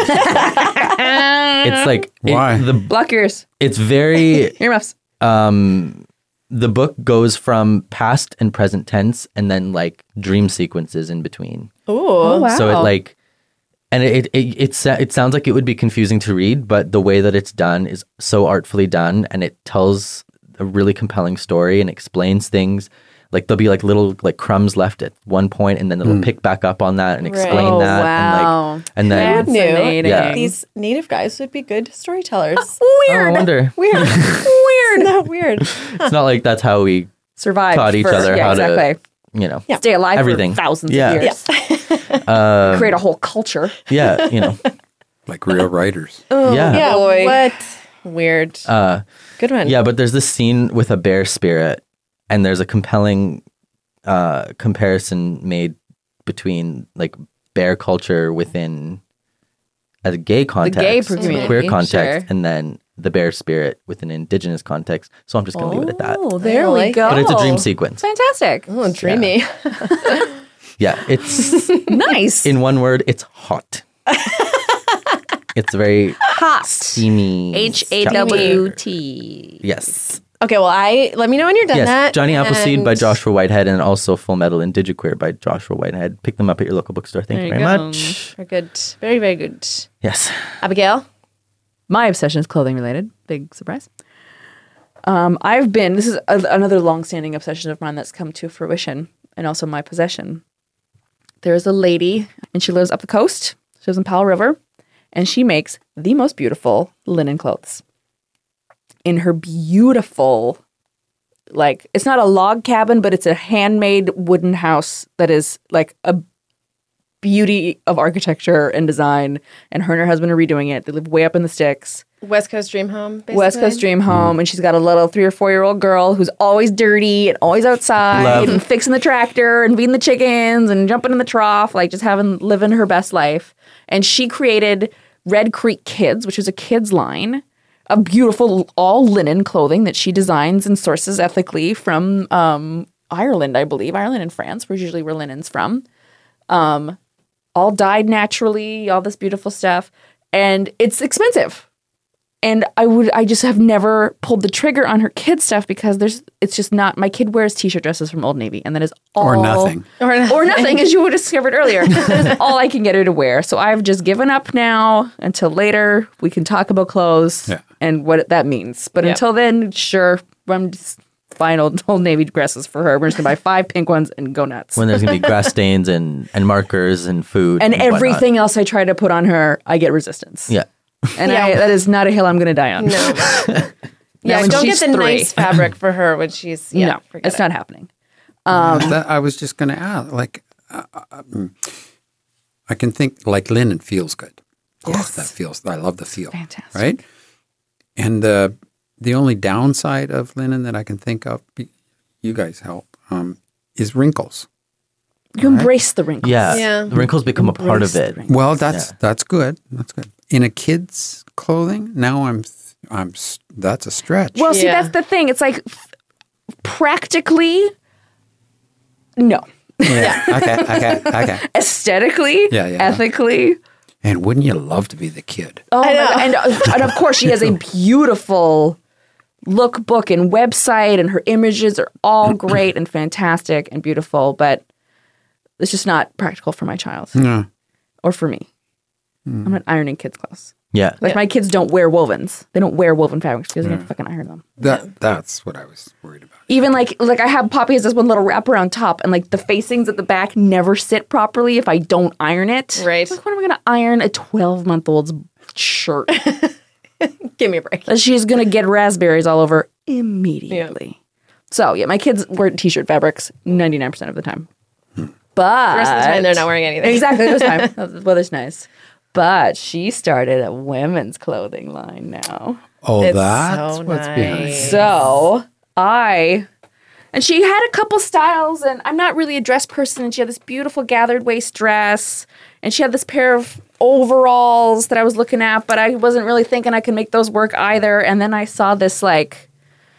C: it's like
E: Why?
B: Block yours.
C: it's very
B: Earmuffs.
C: the book goes from past and present tense and then like dream sequences in between.
D: Ooh.
B: Oh, wow.
C: So it like, and it sounds like it would be confusing to read, but the way that it's done is so artfully done, and it tells a really compelling story and explains things. Like there'll be like little like crumbs left at one point, and then it'll pick back up on that and explain
B: Oh,
C: that,
B: wow.
C: and then
D: Brand new.
B: Fascinating.
C: Yeah.
D: These native guys would be good storytellers.
C: oh, I
B: Weird.
C: wonder.
D: Weird. Weird. Not weird.
C: It's not like that's how we
B: Survive.
C: taught each
B: for-
C: other
B: yeah,
C: how
B: exactly.
C: to,
B: Stay alive
C: everything.
B: for thousands
C: Yeah.
B: of years. Create a whole culture.
C: yeah,
E: Like real writers.
C: yeah.
D: Yeah.
B: boy.
D: What? Weird. Good one.
C: Yeah, but there's this scene with a bear spirit, and there's a compelling comparison made between like bear culture within a gay context,
B: community,
C: a queer context,
B: sure.
C: and then the bear spirit with an indigenous context. So I'm just going to leave it at that.
B: Oh, there
D: I
B: we
D: like
B: go.
C: But it's a dream sequence.
B: Fantastic.
D: Oh, dreamy.
C: Yeah, it's
B: Nice.
C: in one word, it's hot. It's very
B: Hot.
C: steamy.
B: HAWT.
C: Yes.
D: Okay, well, let me know when you're done
C: Yes,
D: that.
C: Johnny Appleseed by
D: and-
C: Joshua Whitehead, and also Full Metal Indigiqueer by Joshua Whitehead. Pick them up at your local bookstore. Thank you
B: There
C: very
B: you go.
C: much.
D: Very good. Very, very good.
C: Yes.
D: Abigail?
B: My obsession is clothing related. Big surprise. This is another long-standing obsession of mine that's come to fruition, and also my possession. There is a lady, and she lives up the coast. She lives in Powell River, and she makes the most beautiful linen clothes. In her beautiful, like, it's not a log cabin, but it's a handmade wooden house that is like beauty of architecture and design. And her husband are redoing it. They live way up in the sticks.
D: West Coast Dream Home, basically.
B: West Coast Dream Home, and she's got a little 3 or 4 year old girl who's always dirty and always outside
C: Love.
B: and fixing the tractor and feeding the chickens and jumping in the trough, like just living her best life. And she created Red Creek Kids, which is a kids line, a beautiful all linen clothing that she designs and sources ethically from Ireland, I believe, Ireland and France, where usually where linen's from. All dyed naturally, all this beautiful stuff, and it's expensive. And I just have never pulled the trigger on her kid stuff because it's just not, my kid wears t-shirt dresses from Old Navy and that is all.
E: Or nothing.
B: Or nothing, as you would have discovered earlier. That is all I can get her to wear. So I've just given up now until later. We can talk about clothes and what that means. But until then, sure, I'm just buying Old Navy dresses for her. We're just going to buy 5 pink ones and go nuts.
C: When there's going to be grass stains and markers and food.
B: And
C: whatnot.
B: everything else I try to put on her, I get resistance.
C: Yeah.
B: And that is not a hill I'm going to die on.
D: No. Yeah,
B: when
D: don't
B: she's
D: get the
B: 3.
D: nice fabric for her when she's,
B: No,
D: forget
B: it's
D: it.
B: not happening.
E: I was just going to ask, like, I can think like linen feels good.
B: Yes.
E: Oh, that feels, I love the feel.
B: Fantastic.
E: Right? And the only downside of linen that I can think of, you guys help, is wrinkles.
B: You embrace the wrinkles.
C: Yeah.
D: Yeah.
C: The wrinkles become a part of
B: Embrace the
C: it.
B: wrinkles.
E: Well, that's good. That's good. In a kid's clothing, now that's a stretch.
B: Well, see,
D: Yeah.
B: that's the thing. It's like practically, no.
E: yeah. Okay.
B: Aesthetically,
E: Yeah.
B: ethically.
E: And wouldn't you love to be the kid?
B: Oh, my God. And of course, she has a beautiful lookbook and website, and her images are all great and fantastic and beautiful, but it's just not practical for my child
E: No.
B: or for me. I'm not ironing kids' clothes.
C: Yeah.
B: Like my kids don't wear wovens. They don't wear woven fabrics because they have to fucking iron them.
E: That's what I was worried about.
B: Even like I have Poppy has this one little wraparound top, and like the facings at the back never sit properly if I don't iron it.
D: Right.
B: Like, when am I going to iron a 12-month-old's shirt?
D: Give me a break.
B: That she's going to get raspberries all over immediately. So yeah, my kids wear t-shirt fabrics 99% of the time. But
D: The rest of the time, they're not wearing anything.
B: exactly this time. The weather's nice. But she started a women's clothing line now.
E: Oh,
D: It's
E: that's
D: so
E: what's behind it.
D: nice.
B: So and she had a couple styles, and I'm not really a dress person, and she had this beautiful gathered waist dress, and she had this pair of overalls that I was looking at, but I wasn't really thinking I could make those work either. And then I saw this like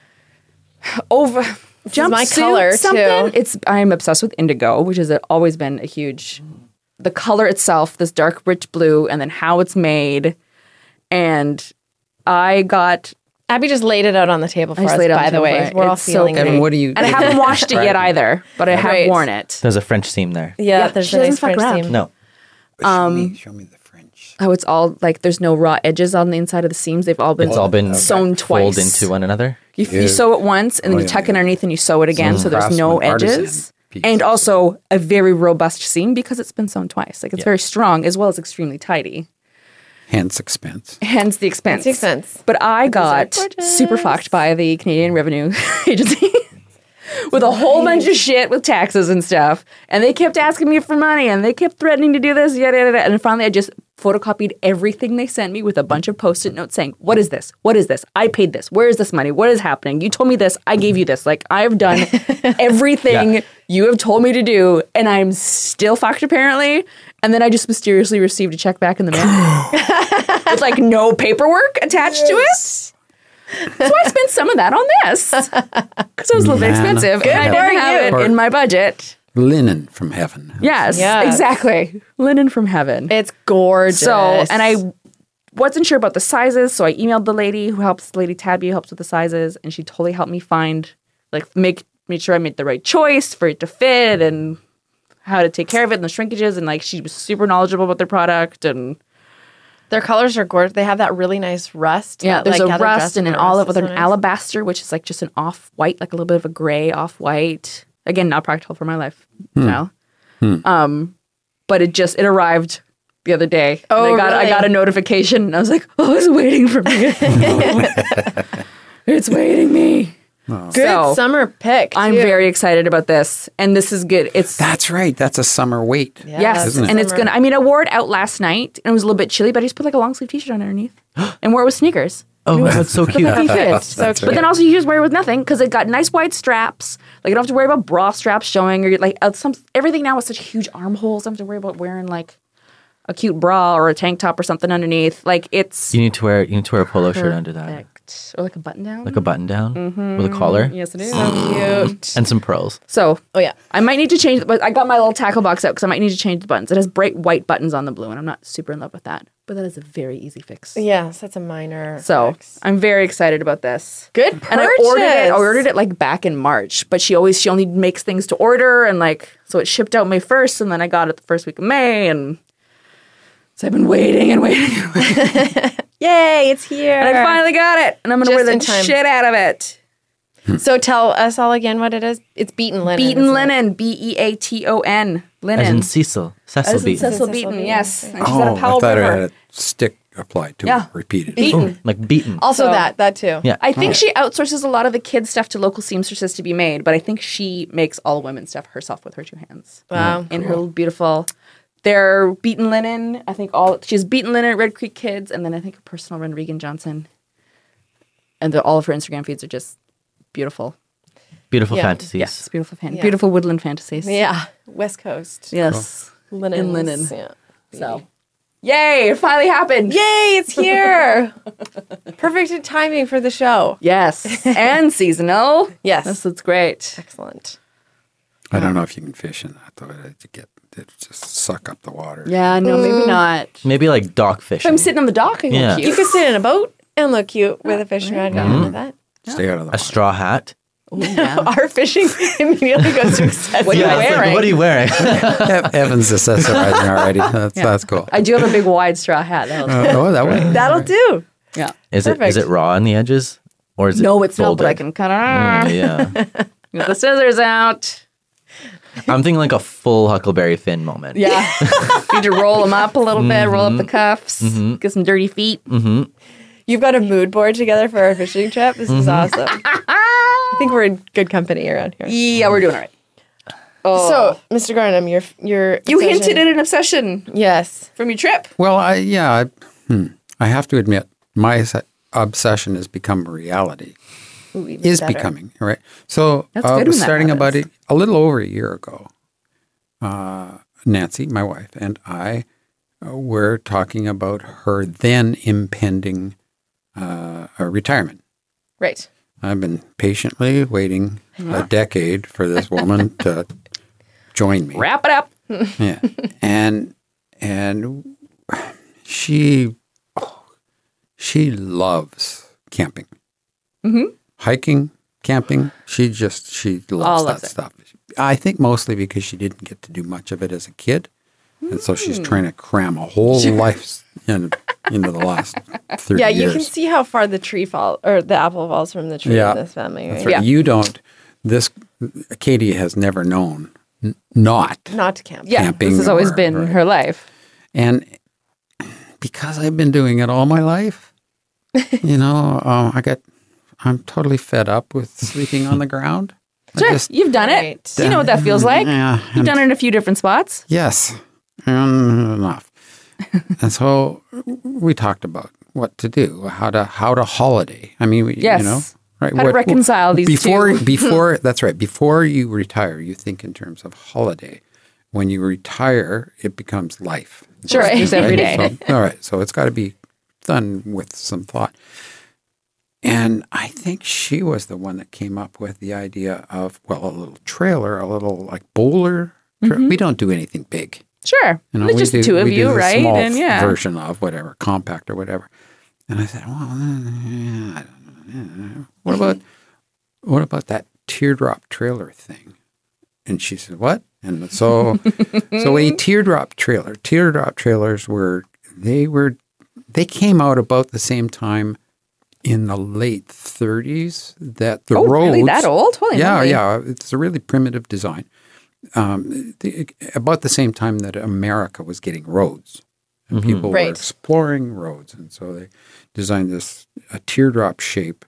B: jumpsuit,
D: my color,
B: something.
D: too.
B: I'm obsessed with indigo, which has always been a huge. The color itself, this dark rich blue, and then how it's made, and I got.
D: Abby just laid it out on the table for
B: I just
D: us,
B: laid it on
D: by
B: the
D: the way.
B: table for it.
D: We're all
B: It's so
D: feeling
B: pretty.
D: it.
E: And what do you?
B: And I haven't washed it yet either, but I have
D: Right.
B: worn it.
C: There's a French seam there.
D: Yeah,
B: Yeah,
D: there's
B: she
D: a
B: doesn't
D: nice
B: fuck
D: French
B: around.
D: seam.
C: No.
E: Show me the French.
B: Oh, it's all like there's no raw edges on the inside of the seams. They've all been
C: It's all been
B: sewn twice.
C: fold into one another.
B: You sew it once and then you tuck it underneath and you sew it again, so there's no
E: Craftsman,
B: edges.
E: artisan piece.
B: And also a very robust seam because it's been sewn twice. Like it's very strong as well as extremely tidy.
E: Hence expense.
B: Hence the expense.
D: Hence the expense.
B: But I got
D: gorgeous.
B: super fucked by the Canadian Revenue Agency with a whole bunch of shit with taxes and stuff. And they kept asking me for money and they kept threatening to do this, yada, yada, yada. And finally I just photocopied everything they sent me with a bunch of Post-it notes saying, what is this? What is this? I paid this. Where is this money? What is happening? You told me this. I gave you this. Like I've done everything you have told me to do and I'm still fucked apparently. And then I just mysteriously received a check back in the mail with like no paperwork attached to it. So I spent some of that on this because it was a little bit
E: Man.
B: expensive and I
E: Good
B: didn't
D: for
B: have
E: you.
B: it in my budget.
E: Linen from heaven.
B: Yes,
D: Yes.
B: exactly. Linen from heaven.
D: It's gorgeous.
B: So, and I wasn't sure about the sizes, so I emailed the lady who helps, Lady Tabby, who helps with the sizes, and she totally helped me find, like, made sure I made the right choice for it to fit and how to take care of it and the shrinkages, and like she was super knowledgeable about their product and
D: their colors are gorgeous. They have that really nice rust.
B: yeah,
D: that,
B: there's
D: like,
B: a
D: gathered
B: rust
D: dress
B: and an
D: rust
B: olive
D: is
B: with
D: so
B: an
D: nice.
B: alabaster, which is like just an off white, like a little bit of a gray off white. Again, not practical for my lifestyle. But it arrived the other day.
D: Oh,
B: And I
D: really?
B: got a notification and I was like, oh, it's waiting for me. It's waiting me.
D: Good
B: So,
D: summer pick.
B: I'm
D: too.
B: very excited about this, and this is good. It's
E: That's right. That's a summer weight.
D: Yeah,
B: yes,
D: that's
E: Isn't it?
B: and it's
D: summer.
B: gonna. I mean, I wore it out last night, and it was a little bit chilly, but I just put like a long sleeve T-shirt on underneath, and wore it with sneakers.
C: Oh, that's so cute.
B: Fucking fit.
D: So
B: But then also you just wear it with nothing because it got nice wide straps. Like you don't have to worry about bra straps showing or like everything now with such huge armholes. I don't have to worry about wearing like a cute bra or a tank top or something underneath. Like it's
C: You need to wear a polo shirt under that,
B: perfect. Or like a button down.
C: like a button down with a collar
B: Yes, it is.
D: Cute.
C: and some pearls.
B: So
D: Oh yeah.
B: I might need to change, but I got my little tackle box out because I might need to change the buttons. It has bright white buttons on the blue, and I'm not super in love with that. But that is a very easy fix.
D: Yes, that's a minor.
B: So
D: fix.
B: I'm very excited about this.
D: Good purchase.
B: And I ordered it like back in March, but she only makes things to order, and like so it shipped out May 1st, and then I got it the first week of May, and so I've been waiting and waiting, and waiting,
D: Yay, it's here.
B: and I finally got it, and I'm gonna
D: Just
B: wear
D: in
B: the
D: time.
B: shit out of it.
D: So tell us all again what it is. It's beaten linen.
B: Beaten
D: isn't it?
B: linen, Beaton, linen.
C: As in Cecil
B: As in
C: Beaton.
B: Cecil
D: Cecil
B: Beaton,
D: Beaton.
B: yes. And she's
E: Oh,
B: at a Powell
E: I thought
B: River.
E: it had a stick applied to
B: Yeah.
E: it repeatedly.
B: Beaton.
C: Like Beaton.
D: Also
B: So-
D: that too.
C: Yeah.
B: I think she outsources a lot of the kids' stuff to local seamstresses to be made, but I think she makes all women's stuff herself with her two hands.
D: Wow.
B: In her beautiful, they're beaten linen. I think she's beaten linen at Red Creek Kids, and then I think her personal run Regan Johnson. And all of her Instagram feeds are just beautiful.
C: Beautiful
D: Yeah.
C: fantasies.
B: Yes, beautiful
D: Yeah.
B: beautiful woodland fantasies.
D: Yeah. West Coast.
B: Yes,
D: Linen.
B: in linen.
D: Yeah.
B: So, yay! It finally happened.
D: Yay, it's here. Perfect timing for the show.
B: Yes, and seasonal.
D: Yes.
B: That's great.
D: Excellent.
E: I don't know if you can fish in that though. It just suck up the water.
B: Yeah, no, maybe not.
C: Maybe like dock
B: If
C: fishing.
B: I'm sitting on the dock, I
C: Yeah.
B: look
D: You
B: cute.
D: could sit in a boat and look cute with a fishing rod going into that.
E: Stay out of the
C: A
E: water.
C: straw hat.
B: Yeah.
D: Our fishing immediately goes to accessories.
B: What are you
C: Yeah, it's like,
B: wearing?
C: what are you wearing?
E: Evan's accessorizing already. That's cool.
B: I do have a big wide straw hat. That'll do.
E: Oh, that way.
D: That'll do.
B: Yeah.
C: Is
D: Perfect.
C: it raw on the edges? Or is it
B: No, it's not,
C: folded?
B: but I can cut it.
C: Yeah.
B: Get the scissors out.
C: I'm thinking like a full Huckleberry Finn moment.
B: Yeah. Need to roll them up a little bit, roll up the cuffs, get some dirty feet.
D: You've got a mood board together for our fishing trip. This is awesome. I think we're in good company around here.
B: Yeah, we're doing all right.
D: So, Mr. Garnham, your
B: You
D: obsession-
B: hinted at an obsession
D: Yes.
B: from your trip.
E: Well, I have to admit, my obsession has become a reality.
D: Ooh, even
E: Is
D: better.
E: becoming, right? So
B: That's
E: I
B: good
E: was
B: when that
E: starting about
B: happens.
E: a little over a year ago. Nancy, my wife, and I were talking about her then impending retirement.
D: Right.
E: I've been patiently waiting a decade for this woman to join me.
B: Wrap it up.
E: Yeah, and she loves camping, hiking, camping. She loves
B: loves
E: that
B: it.
E: stuff. I think mostly because she didn't get to do much of it as a kid, and so she's trying to cram a whole life into the last 30
D: Yeah,
E: years.
D: you can see how far the tree fall or the apple falls from the tree
E: Yeah.
D: in this family, right?
E: That's right.
B: Yeah.
E: You don't. Katie has never known not
D: Not to camp.
B: Yeah,
E: Camping
B: this has always
E: or-
B: been
E: right.
B: her life.
E: And because I've been doing it all my life, I'm totally fed up with sleeping on the ground. I
B: Sure,
E: just-
B: you've done it.
D: Right.
B: You know what that feels like.
E: Yeah,
B: You've done it in a few different spots.
E: yes, enough. And so we talked about what to do, how to holiday. I mean,
B: Yes.
E: right?
B: How to reconcile these two.
E: Before that's right. Before you retire, you think in terms of holiday. When you retire, it becomes life.
B: Sure, it's every day.
E: So, all right, so it's got to be done with some thought. And I think she was the one that came up with the idea of, a little trailer, a little like bowler. We don't do anything big.
B: Sure.
E: You know,
B: It's
E: we
B: just
E: do-
B: the two of
E: we do
B: you,
E: the
B: right?
E: Small
B: And yeah.
E: version of whatever, compact or whatever. And I said, I don't know. What about that teardrop trailer thing? And she said, what? And so a teardrop trailer. Teardrop trailers they came out about the same time in the late 30s that the
B: Oh,
E: roads.
B: really? That old? Holy
E: Yeah,
B: moly.
E: yeah. It's a really primitive design. About the same time that America was getting roads. And people were
D: Right.
E: exploring roads. And so they designed a teardrop shape.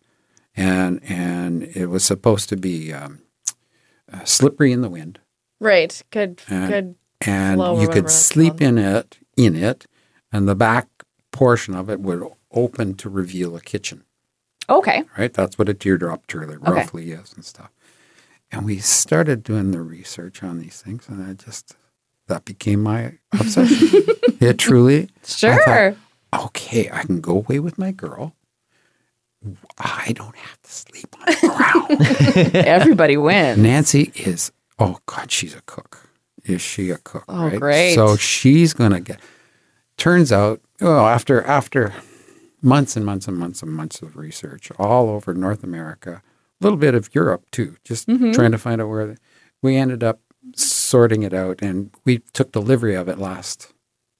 E: and it was supposed to be slippery in the wind,
D: Right. Good. Good.
E: and
D: Flow,
E: you
D: whatever
E: could
D: it's
E: sleep
D: called.
E: in it, and the back portion of it would open to reveal a kitchen.
B: Okay.
E: Right, that's what a teardrop trailer roughly is and stuff. And we started doing the research on these things, and that became my obsession. It truly.
B: Sure.
E: I thought, okay, I can go away with my girl. I don't have to sleep on the ground.
B: Everybody wins.
E: Nancy is, oh God, she's a cook. Is she a cook?
B: Oh,
E: right?
B: great.
E: So she's going to get, turns out, after months and months and months and months of research all over North America, a little bit of Europe too, just trying to find out where, we ended up sorting it out, and we took delivery of it last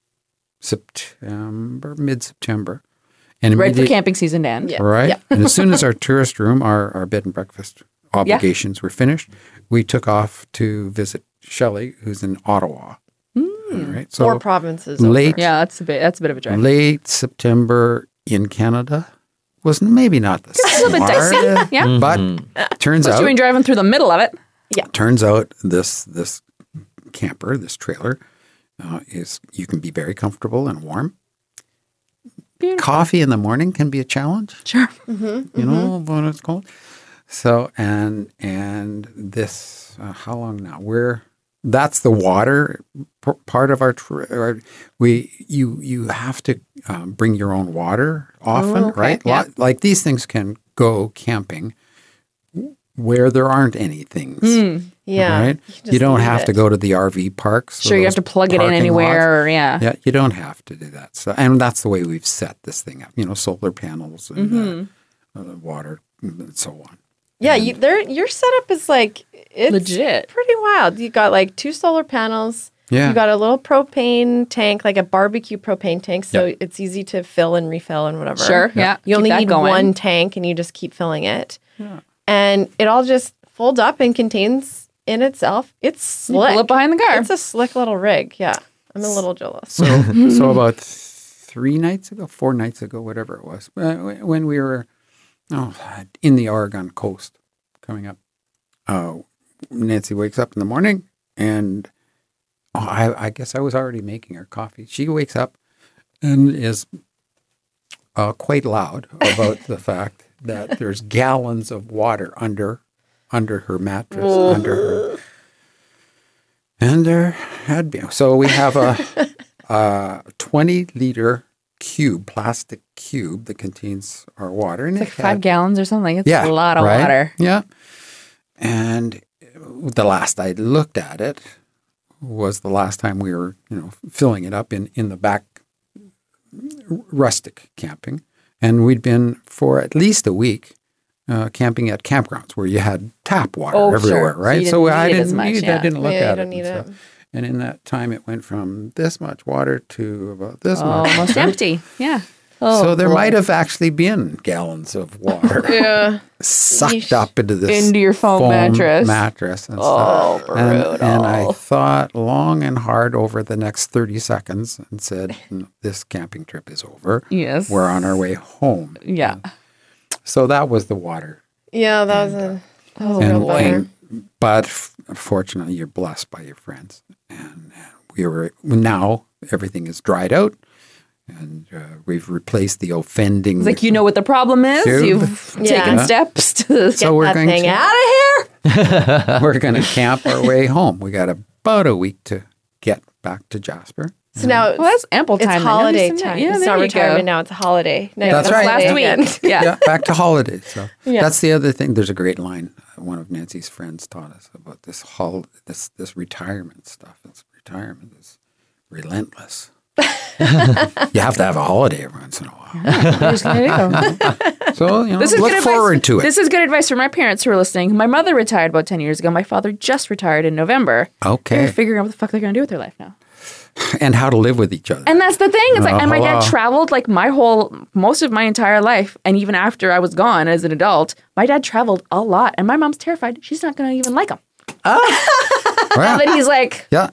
E: mid-September. And
B: Right for
E: immediate-
B: camping season to end.
D: Yeah.
E: Right.
D: Yeah.
E: And as soon as our tourist room, our bed and breakfast obligations were finished, we took off to visit Shelley, who's in Ottawa. All right. So
D: 4 provinces.
E: late,
B: Yeah, that's a bit of a drive.
E: late September in Canada was maybe not the
B: A little bit dicey.
E: smartest,
B: Yeah.
E: but turns
B: Especially when
E: out,
B: you're driving through the middle of it.
E: this camper, this trailer, is you can be very comfortable and warm.
B: Beautiful.
E: Coffee in the morning can be a challenge.
B: Sure.
E: You know what it's called. So and this how long now? That's the water part of our you have to bring your own water often,
B: okay.
E: right?
B: Yeah.
E: Like these things can go camping where there aren't any things.
D: Yeah.
E: Right?
D: just
E: You don't
D: leave
E: have to
D: it.
E: go to the RV parks. or
B: Sure, you have
E: those
B: to plug it in
E: parking lots.
B: anywhere. Or, yeah.
E: Yeah, you don't have to do that. So, and that's the way we've set this thing up. Solar panels and water and so on.
D: Yeah, your setup is like it's
B: Legit.
D: pretty wild. You got like 2 solar panels.
E: Yeah.
D: You got a little propane tank, like a barbecue propane tank, so
E: Yep.
D: it's easy to fill and refill and whatever.
B: Sure. Yeah.
D: You only
B: Keep that
D: need
B: going.
D: one tank, and you just keep filling it. And it all just folds up and contains in itself. It's
B: You pull
D: slick.
B: it behind the car.
D: It's a slick little rig. Yeah, I'm a little jealous.
E: So about 4 nights ago, whatever it was, when we were in the Oregon coast coming up, Nancy wakes up in the morning, and I guess I was already making her coffee. She wakes up and is quite loud about the fact that there's gallons of water under her mattress, under her. And there had been. So we have a 20-liter plastic cube that contains our water. And
B: It's like 5 gallons or something. It's
E: yeah,
B: a lot of
E: right?
B: water.
E: Yeah. And the last I looked at it was the last time we were, filling it up in the back rustic camping. And we'd been for at least a week camping at campgrounds where you had tap water
B: Oh,
E: everywhere,
B: sure.
E: right?
B: So you didn't
E: I
B: need it
E: didn't
B: as much,
E: need,
B: yeah.
E: I didn't look
D: Yeah,
E: at
D: you
E: it.
D: don't need
E: and
D: it.
E: stuff. And in that time, it went from this much water to about this much.
B: Almost empty. Yeah.
E: So there might have actually been gallons of water
D: Yeah.
E: sucked up into this
B: Into your foam mattress.
E: and
B: Oh,
E: stuff. And I
B: brutal.
E: thought long and hard over the next 30 seconds and said, this camping trip is over.
B: Yes.
E: We're on our way home.
B: Yeah.
E: So that was the water.
D: Yeah, that was a
E: And-
D: real bummer.
E: and- but fortunately, you're blessed by your friends. And now everything is dried out. And we've replaced the offending.
B: It's like you know what the problem is.
E: Tube.
B: You've
D: Yeah.
B: taken steps to
E: So we're
D: that
E: going
D: thing
E: to
D: out of here.
E: we're going to camp our way home. We got about a week to get back to Jasper.
D: So now
B: Well, that's ample
D: it's
B: time. then.
D: holiday
B: Yeah,
D: time.
B: Yeah,
D: it's
B: there
D: not
B: you
D: retirement
B: go.
D: now. It's a holiday. Now
E: That's
D: it's
E: right.
D: holiday
B: Last
D: again.
B: week. Yeah.
E: Yeah, back to holidays. So
D: Yeah.
E: that's the other thing. There's a great line one of Nancy's friends taught us about this this retirement stuff. Retirement is relentless. You have to have a holiday every once in a while.
B: Just gonna do.
E: So
B: This is
E: look
B: good
E: forward
B: advice.
E: to it.
B: This is good advice for my parents who are listening. My mother retired about 10 years ago. My father just retired in November. They're
E: Okay,
B: figuring out what the fuck they're going to do with their life now.
E: and how to live with each other.
B: And that's the thing. It's like, and my dad
E: hello.
B: traveled like most of my entire life. And even after I was gone as an adult, my dad traveled a lot. And my mom's terrified she's not going to even like him.
E: Well,
B: But he's like,
E: yeah,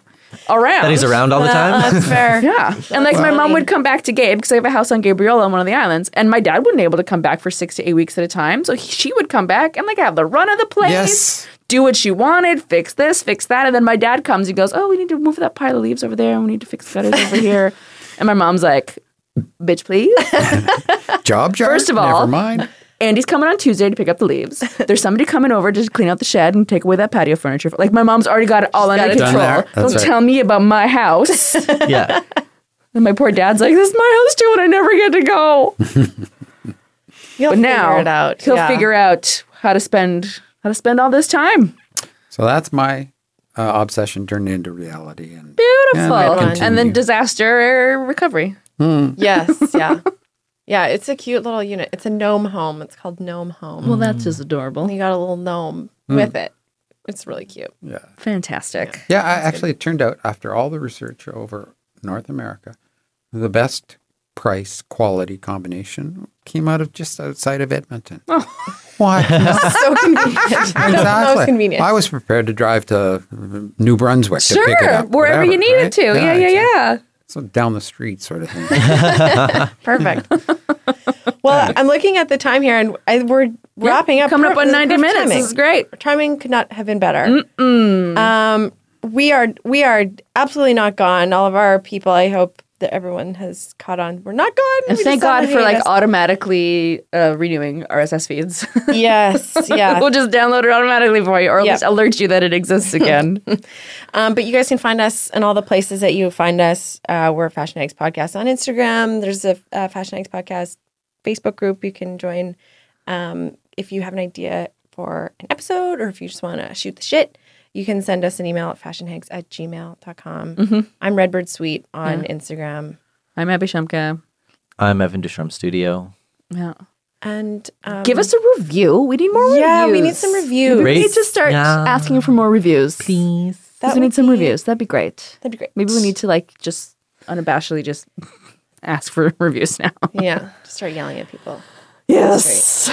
B: around.
C: That he's around all the time.
D: That's fair.
B: Yeah. And like my mom would come back to Gabe because I have a house on Gabriola on one of the islands. And my dad wasn't able to come back for 6 to 8 weeks at a time. So she would come back and like have the run of the place,
E: Yes.
B: do what she wanted, fix this, fix that. And then my dad comes, he goes, oh, we need to move that pile of leaves over there. And we need to fix gutters over here. And my mom's like, bitch, please.
E: Job jar?
B: First of all-
E: Never mind.
B: Andy's coming on Tuesday to pick up the leaves. There's somebody coming over to clean out the shed and take away that patio furniture. Like my mom's already got it all under
D: got it
B: control.
E: done there.
B: Don't
E: That's right.
B: tell me about my house.
C: Yeah.
B: And my poor dad's like, this is my house too, and I never get to go.
D: He'll
B: But now
D: figure it out.
B: he'll
D: Yeah.
B: figure out how to spend all this time.
E: So that's my obsession turned into reality. And
B: Beautiful.
E: And we'll
B: And then
E: continue.
B: disaster recovery.
D: Yes. Yeah. Yeah. It's a cute little unit. It's a gnome home. It's called Gnome Home.
B: Well, that's just adorable.
D: You got a little gnome with it. It's really cute.
E: yeah.
B: Fantastic.
E: Yeah, actually, it turned out after all the research over North America, the best price quality combination came out of just outside of Edmonton. Why?
D: So convenient.
E: Exactly.
D: Most convenient.
E: I was prepared to drive to New Brunswick to
B: Sure.
E: pick it up.
B: Wherever you
E: whatever,
B: needed
E: right?
B: to. Yeah,
E: exactly.
B: yeah.
E: So down the street sort of thing.
D: Perfect. Well, I'm looking at the time here, and we're wrapping up.
B: Coming up on
D: This is
B: 90
D: perfect
B: minutes.
D: timing.
B: This is great.
D: Timing could not have been better. We are absolutely not gone. All of our people, I hope that everyone has caught on. We're not gone.
B: And
D: We
B: thank
D: just have
B: God
D: a
B: for like
D: hiatus.
B: renewing renewing RSS feeds.
D: Yes, yeah.
B: We'll just download it automatically for you, or at
D: Yep.
B: least alert you that it exists again.
D: But you guys can find us in all the places that you find us. We're Fashion Eggs Podcast on Instagram. There's a Fashion Eggs Podcast Facebook group you can join. If you have an idea for an episode or if you just want to shoot the shit, you can send us an email at fashionhags@gmail.com. I'm Redbird Sweet on Instagram.
B: I'm Abby Shumka.
C: I'm Evan Dushram Studio.
B: Yeah.
D: And
B: Give us a review. We need more reviews.
D: yeah, we need some reviews.
B: We need
C: Rate-
B: to start
C: Yeah.
B: asking for more reviews.
C: Please.
B: Because we need some reviews. That'd be great.
D: That'd be great.
B: Maybe we need to like just unabashedly just ask for reviews now.
D: Yeah, just start yelling at people.
B: Yes.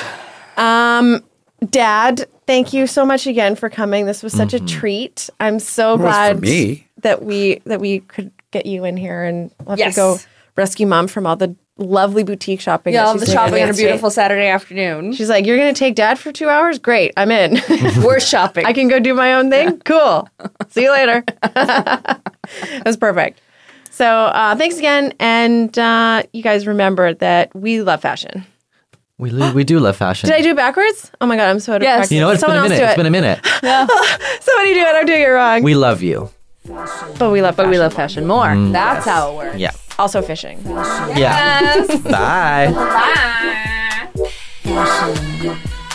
D: Dad, thank you so much again for coming. This was such a treat. I'm so
E: It was
D: glad
E: for me.
D: that we could get you in here, and we'll have
B: Yes.
D: to go rescue Mom from all the lovely boutique shopping.
B: Yeah,
D: that
B: all
D: she's
B: the
D: doing
B: shopping on a
D: yesterday.
B: beautiful Saturday afternoon.
D: She's like, "You're going to take Dad for 2 hours? Great, I'm in.
B: We're shopping.
D: I can go do my own thing. Cool. See you later." That's perfect. So thanks again, and you guys remember that we love fashion.
C: We do love fashion.
D: Did I do it backwards? Oh my god, I'm so out of
B: Yes.
D: practice.
C: You know what? It's
D: Someone
C: been a
D: else
C: minute.
D: do
C: It's been a minute.
D: Somebody do it. I'm doing it wrong.
C: We love you.
D: but we love.
B: But we
D: fashion.
B: love fashion more. That's how it works.
C: Yeah.
D: Also fishing.
C: Yeah. Bye.
A: Fashion.